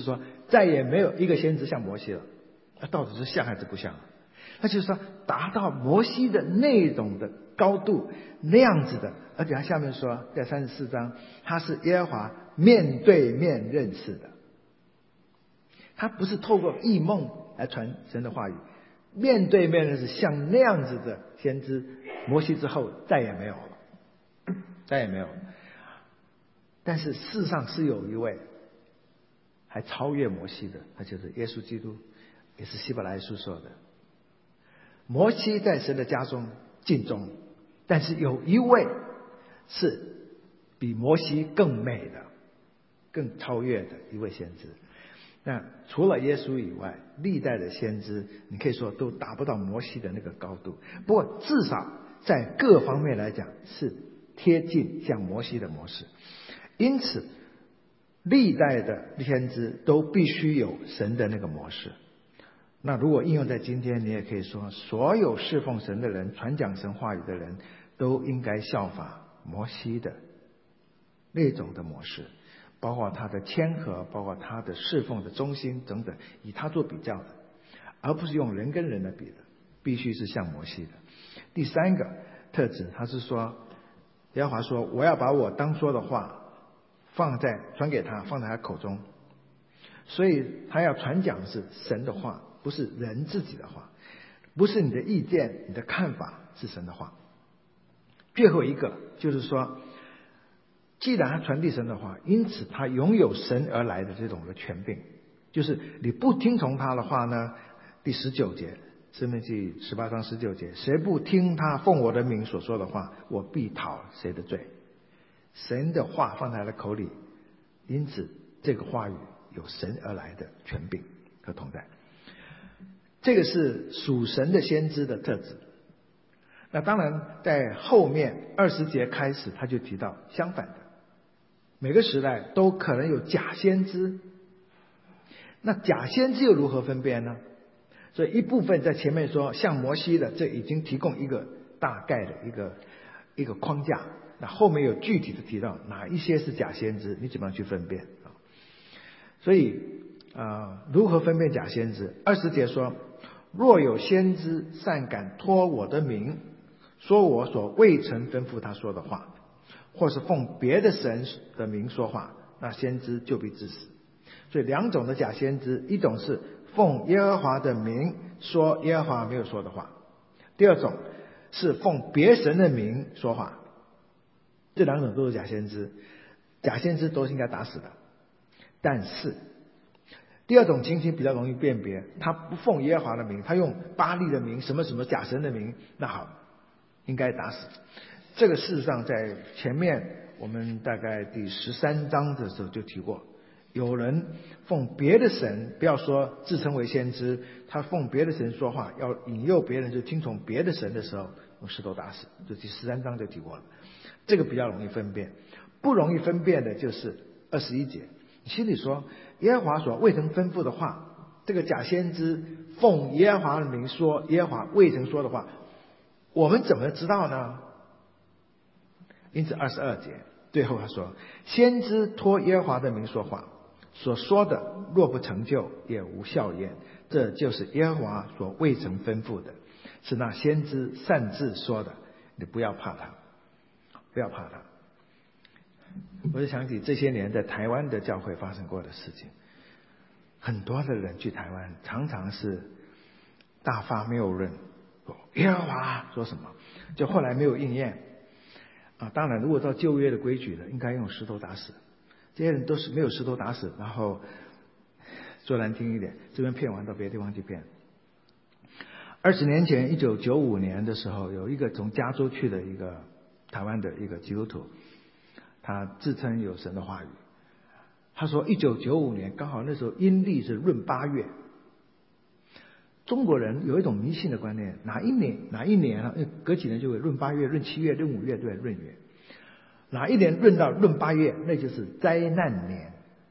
再也没有一个先知像摩西了。那到底是像还是不像？那就是说达到摩西的那种的高度，那样子的。而且他下面说在三十四章，他是耶和华面对面认识的，他不是透过异梦来传神的话语，面对面认识，像那样子的先知，摩西之后再也没有了，再也没有了。但是世上是有一位还超越摩西的，那就是耶稣基督，也是希伯来书说的。摩西在神的家中尽忠，但是有一位是比摩西更美的、更超越的一位先知。那除了耶稣以外，历代的先知你可以说都达不到摩西的那个高度，不过至少在各方面来讲是贴近像摩西的模式。因此历代的先知都必须有神的那个模式。那如果应用在今天，你也可以说所有侍奉神的人、传讲神话语的人都应该效法摩西的那种的模式，包括他的谦和，包括他的侍奉的忠心等等，以他做比较的，而不是用人跟人来比的，必须是像摩西的。第三个特质，他是说耶和华说我要把我当说的话放在传给他，放在他口中，所以他要传讲的是神的话，不是人自己的话，不是你的意见、你的看法，是神的话。最后一个就是说，既然他传递神的话，因此他拥有神而来的这种的权柄，就是你不听从他的话呢，第十九节申命记十八章十九节，谁不听他奉我的名所说的话，我必讨谁的罪。神的话放在他的口里，因此这个话语有神而来的权柄和同在。这个是属神的先知的特质。那当然在后面二十节开始他就提到相反的，每个时代都可能有假先知。那假先知又如何分辨呢？所以一部分在前面说像摩西的，这已经提供一个大概的一个一个框架。那后面有具体的提到哪一些是假先知，你怎么样去分辨啊？所以呃，如何分辨假先知？二十节说，若有先知擅敢托我的名说我所未曾吩咐他说的话，或是奉别的神的名说话，那先知就必致死。所以两种的假先知，一种是奉耶和华的名说耶和华没有说的话，第二种是奉别神的名说话。这两种都是假先知，假先知都是应该打死的。但是第二种情形比较容易辨别，他不奉耶和华的名，他用巴力的名，什么什么假神的名，那好，应该打死。这个事实上在前面我们大概第十三章的时候就提过，有人奉别的神，不要说自称为先知，他奉别的神说话，要引诱别人就听从别的神的时候，用石头打死，就第十三章就提过了。这个比较容易分辨。不容易分辨的就是二十一节，你心里说耶和华所未曾吩咐的话，这个假先知奉耶和华的名说耶和华未曾说的话，我们怎么知道呢？因此二十二节最后他说，先知托耶和华的名说话，所说的若不成就，也无效验，这就是耶和华所未曾吩咐的，是那先知擅自说的，你不要怕他，不要怕他。我就想起这些年在台湾的教会发生过的事情，很多的人去台湾常常是大发谬论，说耶和华说什么，就后来没有应验啊。当然如果照旧约的规矩呢，应该用石头打死。这些人都是没有石头打死，然后说难听一点，这边骗完到别的地方去骗。二十年前一九九五年的时候，有一个从加州去的一个台湾的一个基督徒，他自称有神的话语。他说一九九五年刚好那时候阴历是闰八月。中国人有一种迷信的观念，哪一年哪一年啊，隔几年就会闰八月、闰七月、闰五月，对，闰月。哪一年闰到闰八月，那就是灾难年。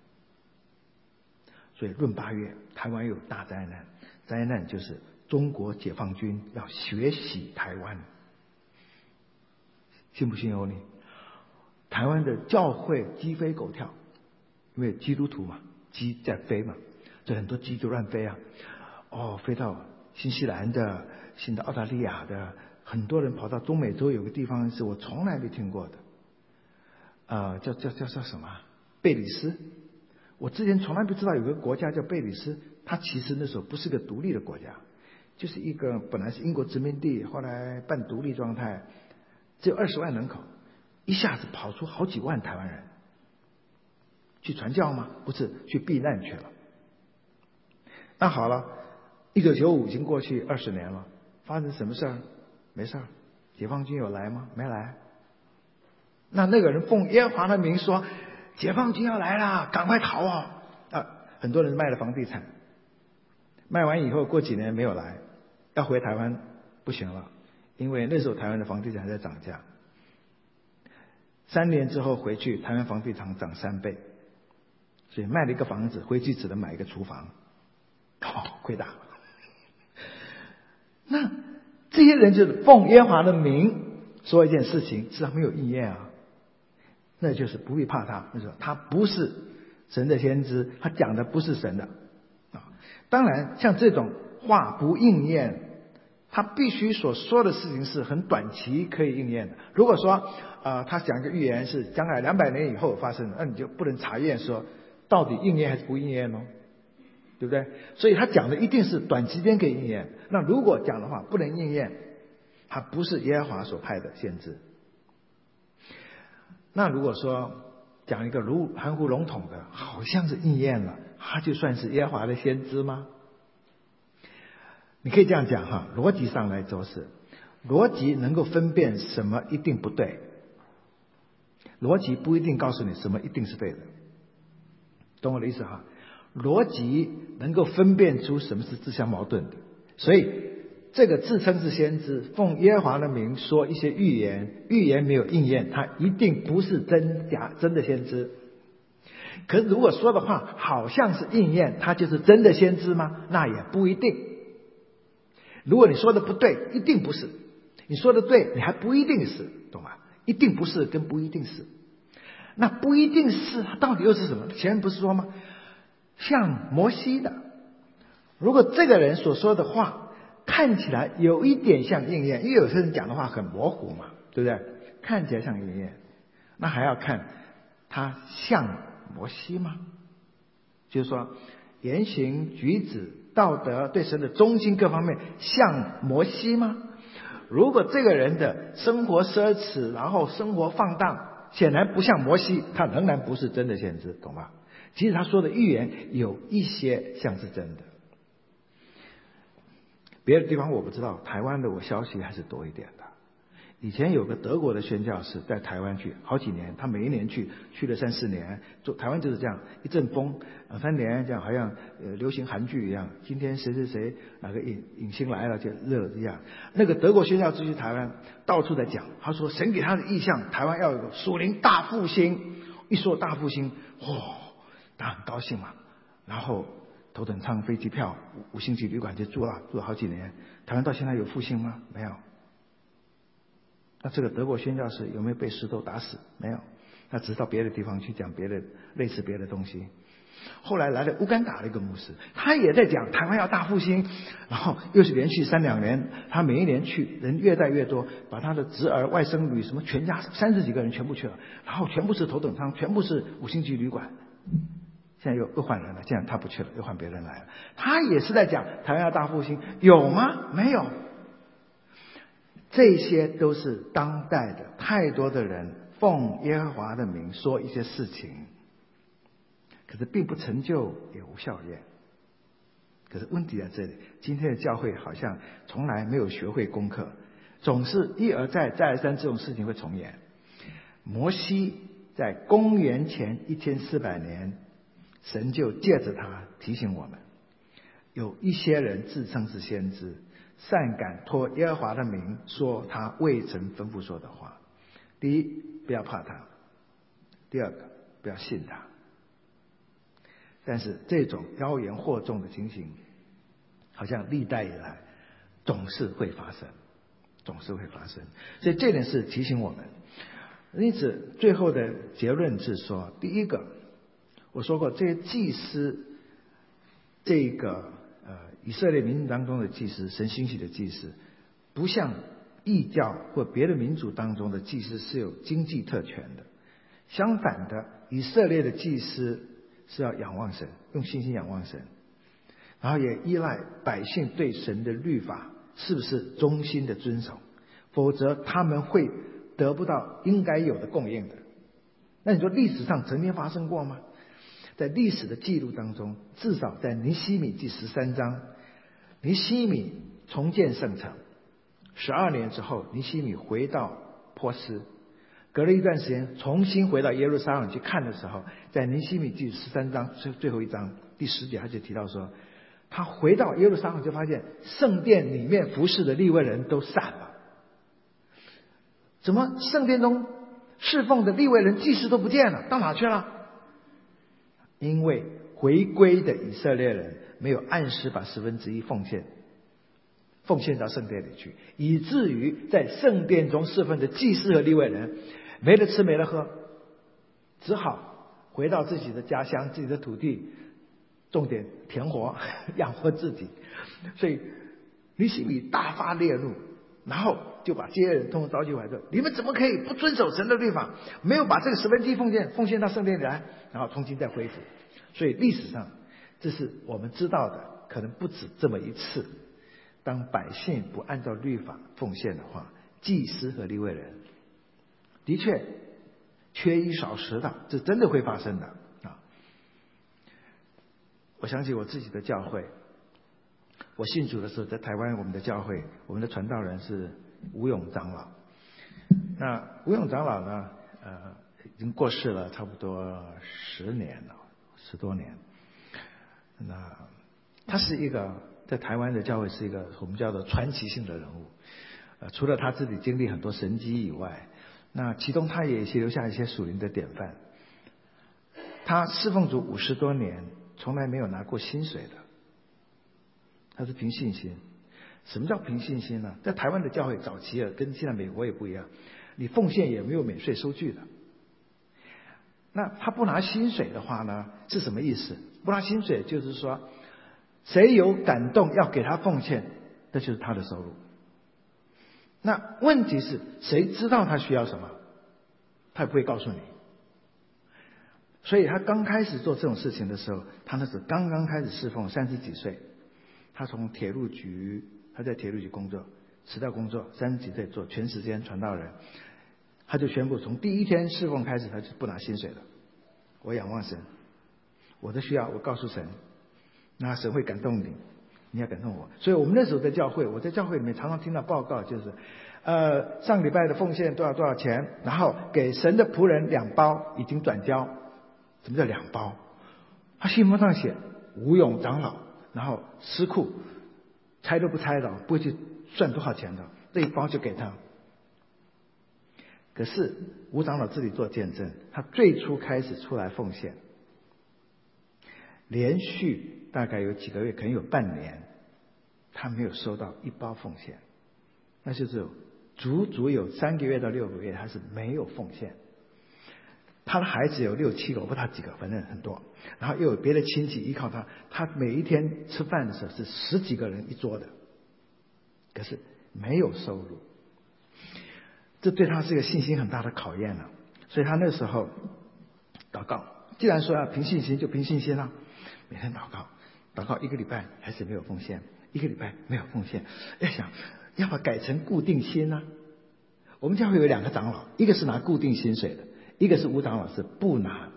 所以闰八月台湾有大灾难，灾难就是中国解放军要血洗台湾，信不信由你。台湾的教会鸡飞狗跳，因为基督徒嘛，鸡在飞嘛， 所以很多鸡就乱飞啊，哦，飞到新西兰的，新到澳大利亚的，很多人跑到中美洲有个地方是我从来没听过的，呃，叫叫叫叫什么？贝里斯。我之前从来不知道有个国家叫贝里斯，它其实那时候不是个独立的国家，就是一个本来是英国殖民地，后来半独立状态，只有二十万人口，一下子跑出好几万台湾人，去传教吗？不是，去避难去了。那好了，一九九五已经过去二十年了，发生什么事儿？没事儿，解放军有来吗？没来。那那个人奉耶和华的名说，解放军要来了，赶快逃啊！啊，很多人卖了房地产，卖完以后过几年没有来，要回台湾不行了，因为那时候台湾的房地产在涨价。三年之后回去，台湾房地产涨三倍，所以卖了一个房子，回去只能买一个厨房，哦，亏大了。那这些人就是奉耶和华的名说一件事情，实际上没有应验啊。那就是不必怕他，那时候他不是神的先知，他讲的不是神的啊。当然，像这种话不应验，他必须所说的事情是很短期可以应验的。如果说呃他讲一个预言是将来两百年以后发生的，那你就不能查验说到底应验还是不应验哦，对不对？所以他讲的一定是短期间可以应验。那如果讲的话不能应验，他不是耶和华所派的先知。那如果说讲一个如含糊笼统的，好像是应验了，他就算是耶和华的先知吗？你可以这样讲哈，逻辑上来说是，逻辑能够分辨什么一定不对，逻辑不一定告诉你什么一定是对的，懂我的意思哈？逻辑能够分辨出什么是自相矛盾的，所以这个自称是先知，奉耶和华的名说一些预言，预言没有应验，他一定不是真假真的先知。可是如果说的话好像是应验，他就是真的先知吗？那也不一定。如果你说的不对，一定不是；你说的对，你还不一定是，懂吗？一定不是跟不一定是，那不一定是它到底又是什么？前面不是说吗？像摩西的，如果这个人所说的话看起来有一点像应验，因为有些人讲的话很模糊嘛，对不对？看起来像应验，那还要看他像摩西吗？就是说言行举止道德对神的忠心各方面像摩西吗？如果这个人的生活奢侈，然后生活放荡，显然不像摩西，他仍然不是真的先知，懂吧？即使他说的预言有一些像是真的。别的地方我不知道，台湾的我消息还是多一点的。以前有个德国的宣教士在台湾去好几年，他每一年去去了三四年，做台湾就是这样一阵风两三年，这样好像呃流行韩剧一样，今天谁谁谁哪个影影星来了就热一样。那个德国宣教士去台湾到处在讲，他说神给他的意象，台湾要有个属灵大复兴。一说大复兴，嚯、哦，他很高兴嘛，然后头等舱飞机票五星级旅馆就住了，住了好几年。台湾到现在有复兴吗？没有。那这个德国宣教士有没有被石头打死？没有。他只是到别的地方去讲别的类似别的东西。后来来了乌干达的一个牧师，他也在讲台湾要大复兴，然后又是连续三两年，他每一年去人越带越多，把他的侄儿外甥女什么全家三十几个人全部去了，然后全部是头等舱，全部是五星级旅馆。现在又又换人了，这样他不去了，又换别人来了。他也是在讲台湾要大复兴，有吗？没有。这些都是当代的太多的人奉耶和华的名说一些事情，可是并不成就，也无效验。可是问题在这里，今天的教会好像从来没有学会功课，总是一而再再而三这种事情会重演。摩西在公元前一千四百年，神就借着他提醒我们，有一些人自称是先知，擅敢托耶和华的名说他未曾吩咐说的话。第一，不要怕他；第二个，不要信他。但是这种妖言惑众的情形，好像历代以来总是会发生，总是会发生。所以这点是提醒我们。因此最后的结论是说，第一个，我说过这些祭司这个呃以色列民族当中的祭司，神兴起的祭司，不像异教或别的民族当中的祭司是有经济特权的。相反的，以色列的祭司是要仰望神，用信心仰望神，然后也依赖百姓对神的律法是不是忠心的遵守，否则他们会得不到应该有的供应的。那你说历史上曾经发生过吗？在历史的记录当中，至少在尼希米记十三章，尼希米重建圣城十二年之后，尼希米回到波斯，隔了一段时间重新回到耶路撒冷去看的时候，在尼希米记十三章最后一章第十节，他就提到说，他回到耶路撒冷就发现圣殿里面服侍的利未人都散了。怎么圣殿中侍奉的利未人祭司都不见了，到哪去了？因为回归的以色列人没有按时把十分之一奉献奉献到圣殿里去，以至于在圣殿中侍奉的祭司和利未人没得吃没得喝，只好回到自己的家乡自己的土地种点田活养活自己。所以尼希米大发烈怒，然后就把这些人通通召集回来说，你们怎么可以不遵守神的律法，没有把这个十分之一奉献奉献到圣殿里来，然后重新再恢复。所以历史上这是我们知道的，可能不止这么一次，当百姓不按照律法奉献的话，祭司和利未人的确缺衣少食的，这真的会发生的啊！我想起我自己的教会，我信主的时候，在台湾我们的教会，我们的传道人是吴永长老。那吴永长老呢，呃，已经过世了，差不多十年了，十多年。那他是一个在台湾的教会是一个我们叫做传奇性的人物。呃，除了他自己经历很多神迹以外，那其中他也留下一些属灵的典范。他侍奉主五十多年，从来没有拿过薪水的。他是凭信心。什么叫凭信心呢？在台湾的教会早期啊，跟现在美国也不一样，你奉献也没有免税收据的。那他不拿薪水的话呢，是什么意思？不拿薪水就是说，谁有感动要给他奉献，这就是他的收入。那问题是谁知道他需要什么？他也不会告诉你。所以他刚开始做这种事情的时候，他那时刚刚开始侍奉，三十几岁。他从铁路局，他在铁路局工作，辞掉工作，三十几岁做全时间传道人。他就宣布，从第一天侍奉开始，他就不拿薪水了。我仰望神，我的需要我告诉神，那神会感动你，你要感动我。所以我们那时候在教会，我在教会里面常常听到报告，就是呃上礼拜的奉献多少多少钱，然后给神的仆人两包已经转交。什么叫两包？他信封上写吴永长老，然后司库拆都不拆的，不会去算多少钱的，这一包就给他。可是吴长老自己做见证，他最初开始出来奉献，连续大概有几个月，可能有半年，他没有收到一包奉献，那就是有足足有三个月到六个月，他是没有奉献。他的孩子有六七个，我不知道几个，反正很多。然后又有别的亲戚依靠他，他每一天吃饭的时候是十几个人一桌的，可是没有收入。这对他是一个信心很大的考验了。所以他那时候祷告，既然说要凭信心，就凭信心了。每天祷告，祷告一个礼拜还是没有奉献，一个礼拜没有奉献。要想要不要改成固定薪呢？我们教会有两个长老，一个是拿固定薪水的，一个是吴长老是不拿。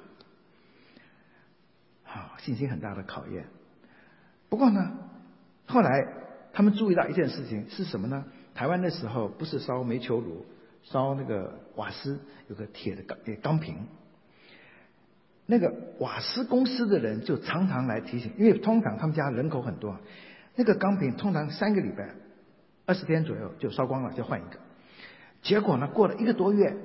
好，信心很大的考验。不过呢，后来他们注意到一件事情是什么呢？台湾那时候不是烧煤球炉，烧那个瓦斯，有个铁的钢钢瓶。那个瓦斯公司的人就常常来提醒，因为通常他们家人口很多，那个钢瓶通常三个礼拜、二十天左右就烧光了，就换一个。结果呢，过了一个多月，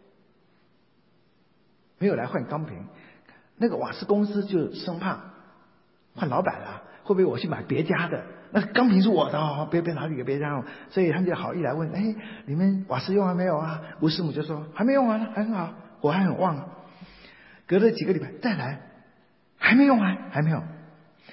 没有来换钢瓶，那个瓦斯公司就生怕换老板了，会不会我去买别家的？那钢瓶是我的哦，别别拿给别家哦。所以他们就好意来问，哎，你们瓦斯用完没有啊？吴师母就说还没用完，还很好，火还很旺。隔了几个礼拜再来，还没用完，还没有。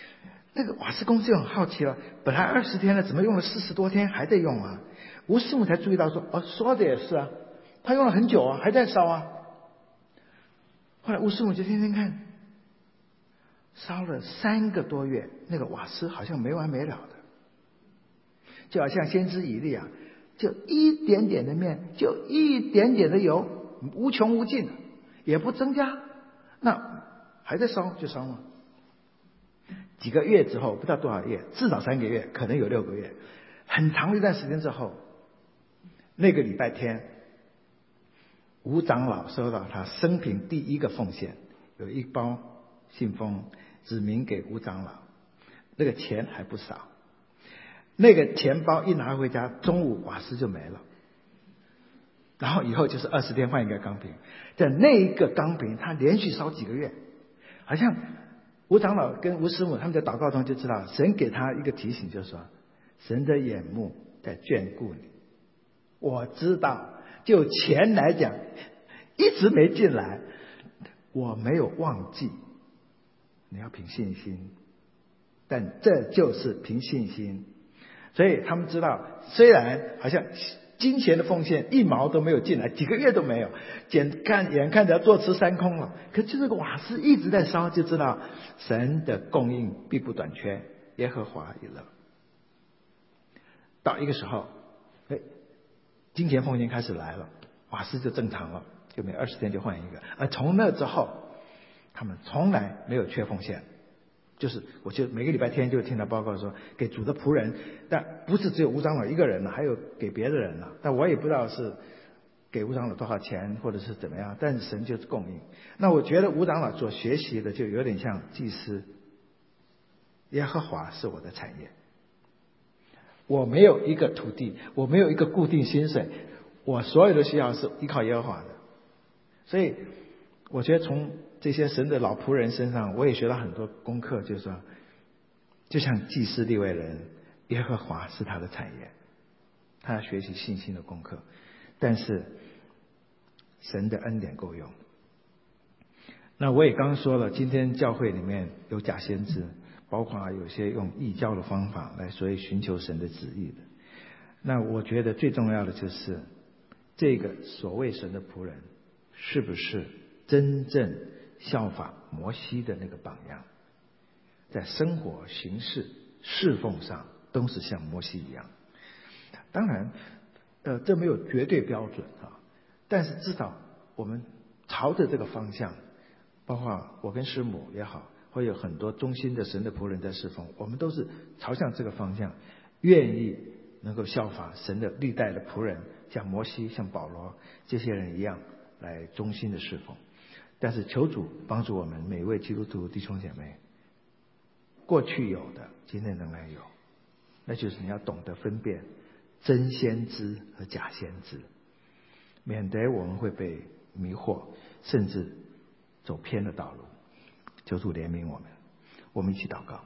那个瓦斯工就很好奇了，本来二十天了，怎么用了四十多天还在用啊？吴师母才注意到说，哦，说的也是啊，他用了很久啊，还在烧啊。后来吴师母就天天看，烧了三个多月，那个瓦斯好像没完没了的，就好像先知以利啊，就一点点的面，就一点点的油，无穷无尽，也不增加，那还在烧就烧嘛。几个月之后，不知道多少月，至少三个月，可能有六个月，很长的一段时间之后，那个礼拜天，吴长老收到他生平第一个奉献，有一包信封，指明给吴长老，那个钱还不少。那个钱包一拿回家，中午瓦斯就没了，然后以后就是二十天换一个钢瓶。在那一个钢瓶，他连续烧几个月，好像吴长老跟吴师母他们在祷告中就知道，神给他一个提醒，就是说，神的眼目在眷顾你。我知道，就钱来讲，一直没进来，我没有忘记。你要凭信心，但这就是凭信心。所以他们知道，虽然好像金钱的奉献一毛都没有进来，几个月都没有，眼看眼看着要坐吃山空了，可是这个瓦斯一直在烧，就知道神的供应必不短缺，耶和华以乐。到一个时候，哎，金钱奉献开始来了，瓦斯就正常了，就每二十天就换一个。而从那之后，他们从来没有缺奉献。就是我就每个礼拜天就听他报告说，给主的仆人，但不是只有吴长老一个人了，还有给别的人了，但我也不知道是给吴长老多少钱或者是怎么样，但是神就是供应。那我觉得吴长老所学习的就有点像祭司，耶和华是我的产业，我没有一个土地，我没有一个固定薪水，我所有的需要是依靠耶和华的。所以我觉得从这些神的老仆人身上，我也学到很多功课，就是说，就像祭司利未人，耶和华是他的产业，他要学习信心的功课。但是神的恩典够用。那我也刚刚说了，今天教会里面有假先知，包括有些用异教的方法来所以寻求神的旨意的。那我觉得最重要的就是这个所谓神的仆人是不是真正效法摩西的那个榜样，在生活行事侍奉上都是像摩西一样。当然呃，这没有绝对标准啊，但是至少我们朝着这个方向，包括我跟师母也好，会有很多忠心的神的仆人在侍奉，我们都是朝向这个方向，愿意能够效法神的历代的仆人，像摩西像保罗这些人一样来忠心的侍奉。但是求主帮助我们每位基督徒弟兄姐妹，过去有的今天仍然有，那就是你要懂得分辨真先知和假先知，免得我们会被迷惑，甚至走偏了道路。求主怜悯我们。我们一起祷告。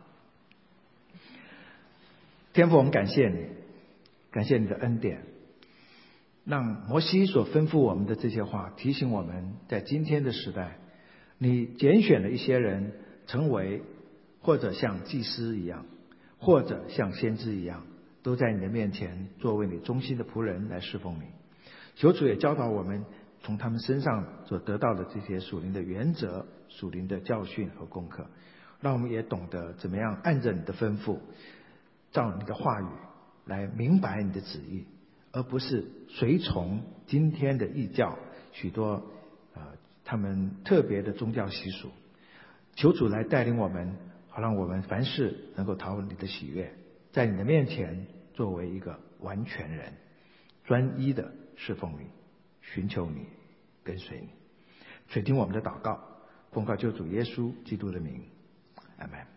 天父，我们感谢你，感谢你的恩典，让摩西所吩咐我们的这些话提醒我们，在今天的时代，你拣选了一些人成为或者像祭司一样，或者像先知一样，都在你的面前作为你忠心的仆人来侍奉你。求主也教导我们从他们身上所得到的这些属灵的原则、属灵的教训和功课，让我们也懂得怎么样按着你的吩咐，照你的话语来明白你的旨意，而不是随从今天的异教许多呃他们特别的宗教习俗。求主来带领我们，好让我们凡事能够讨你的喜悦，在你的面前作为一个完全人，专一的侍奉你，寻求你，跟随你。垂听我们的祷告，奉靠救主耶稣基督的名，阿们。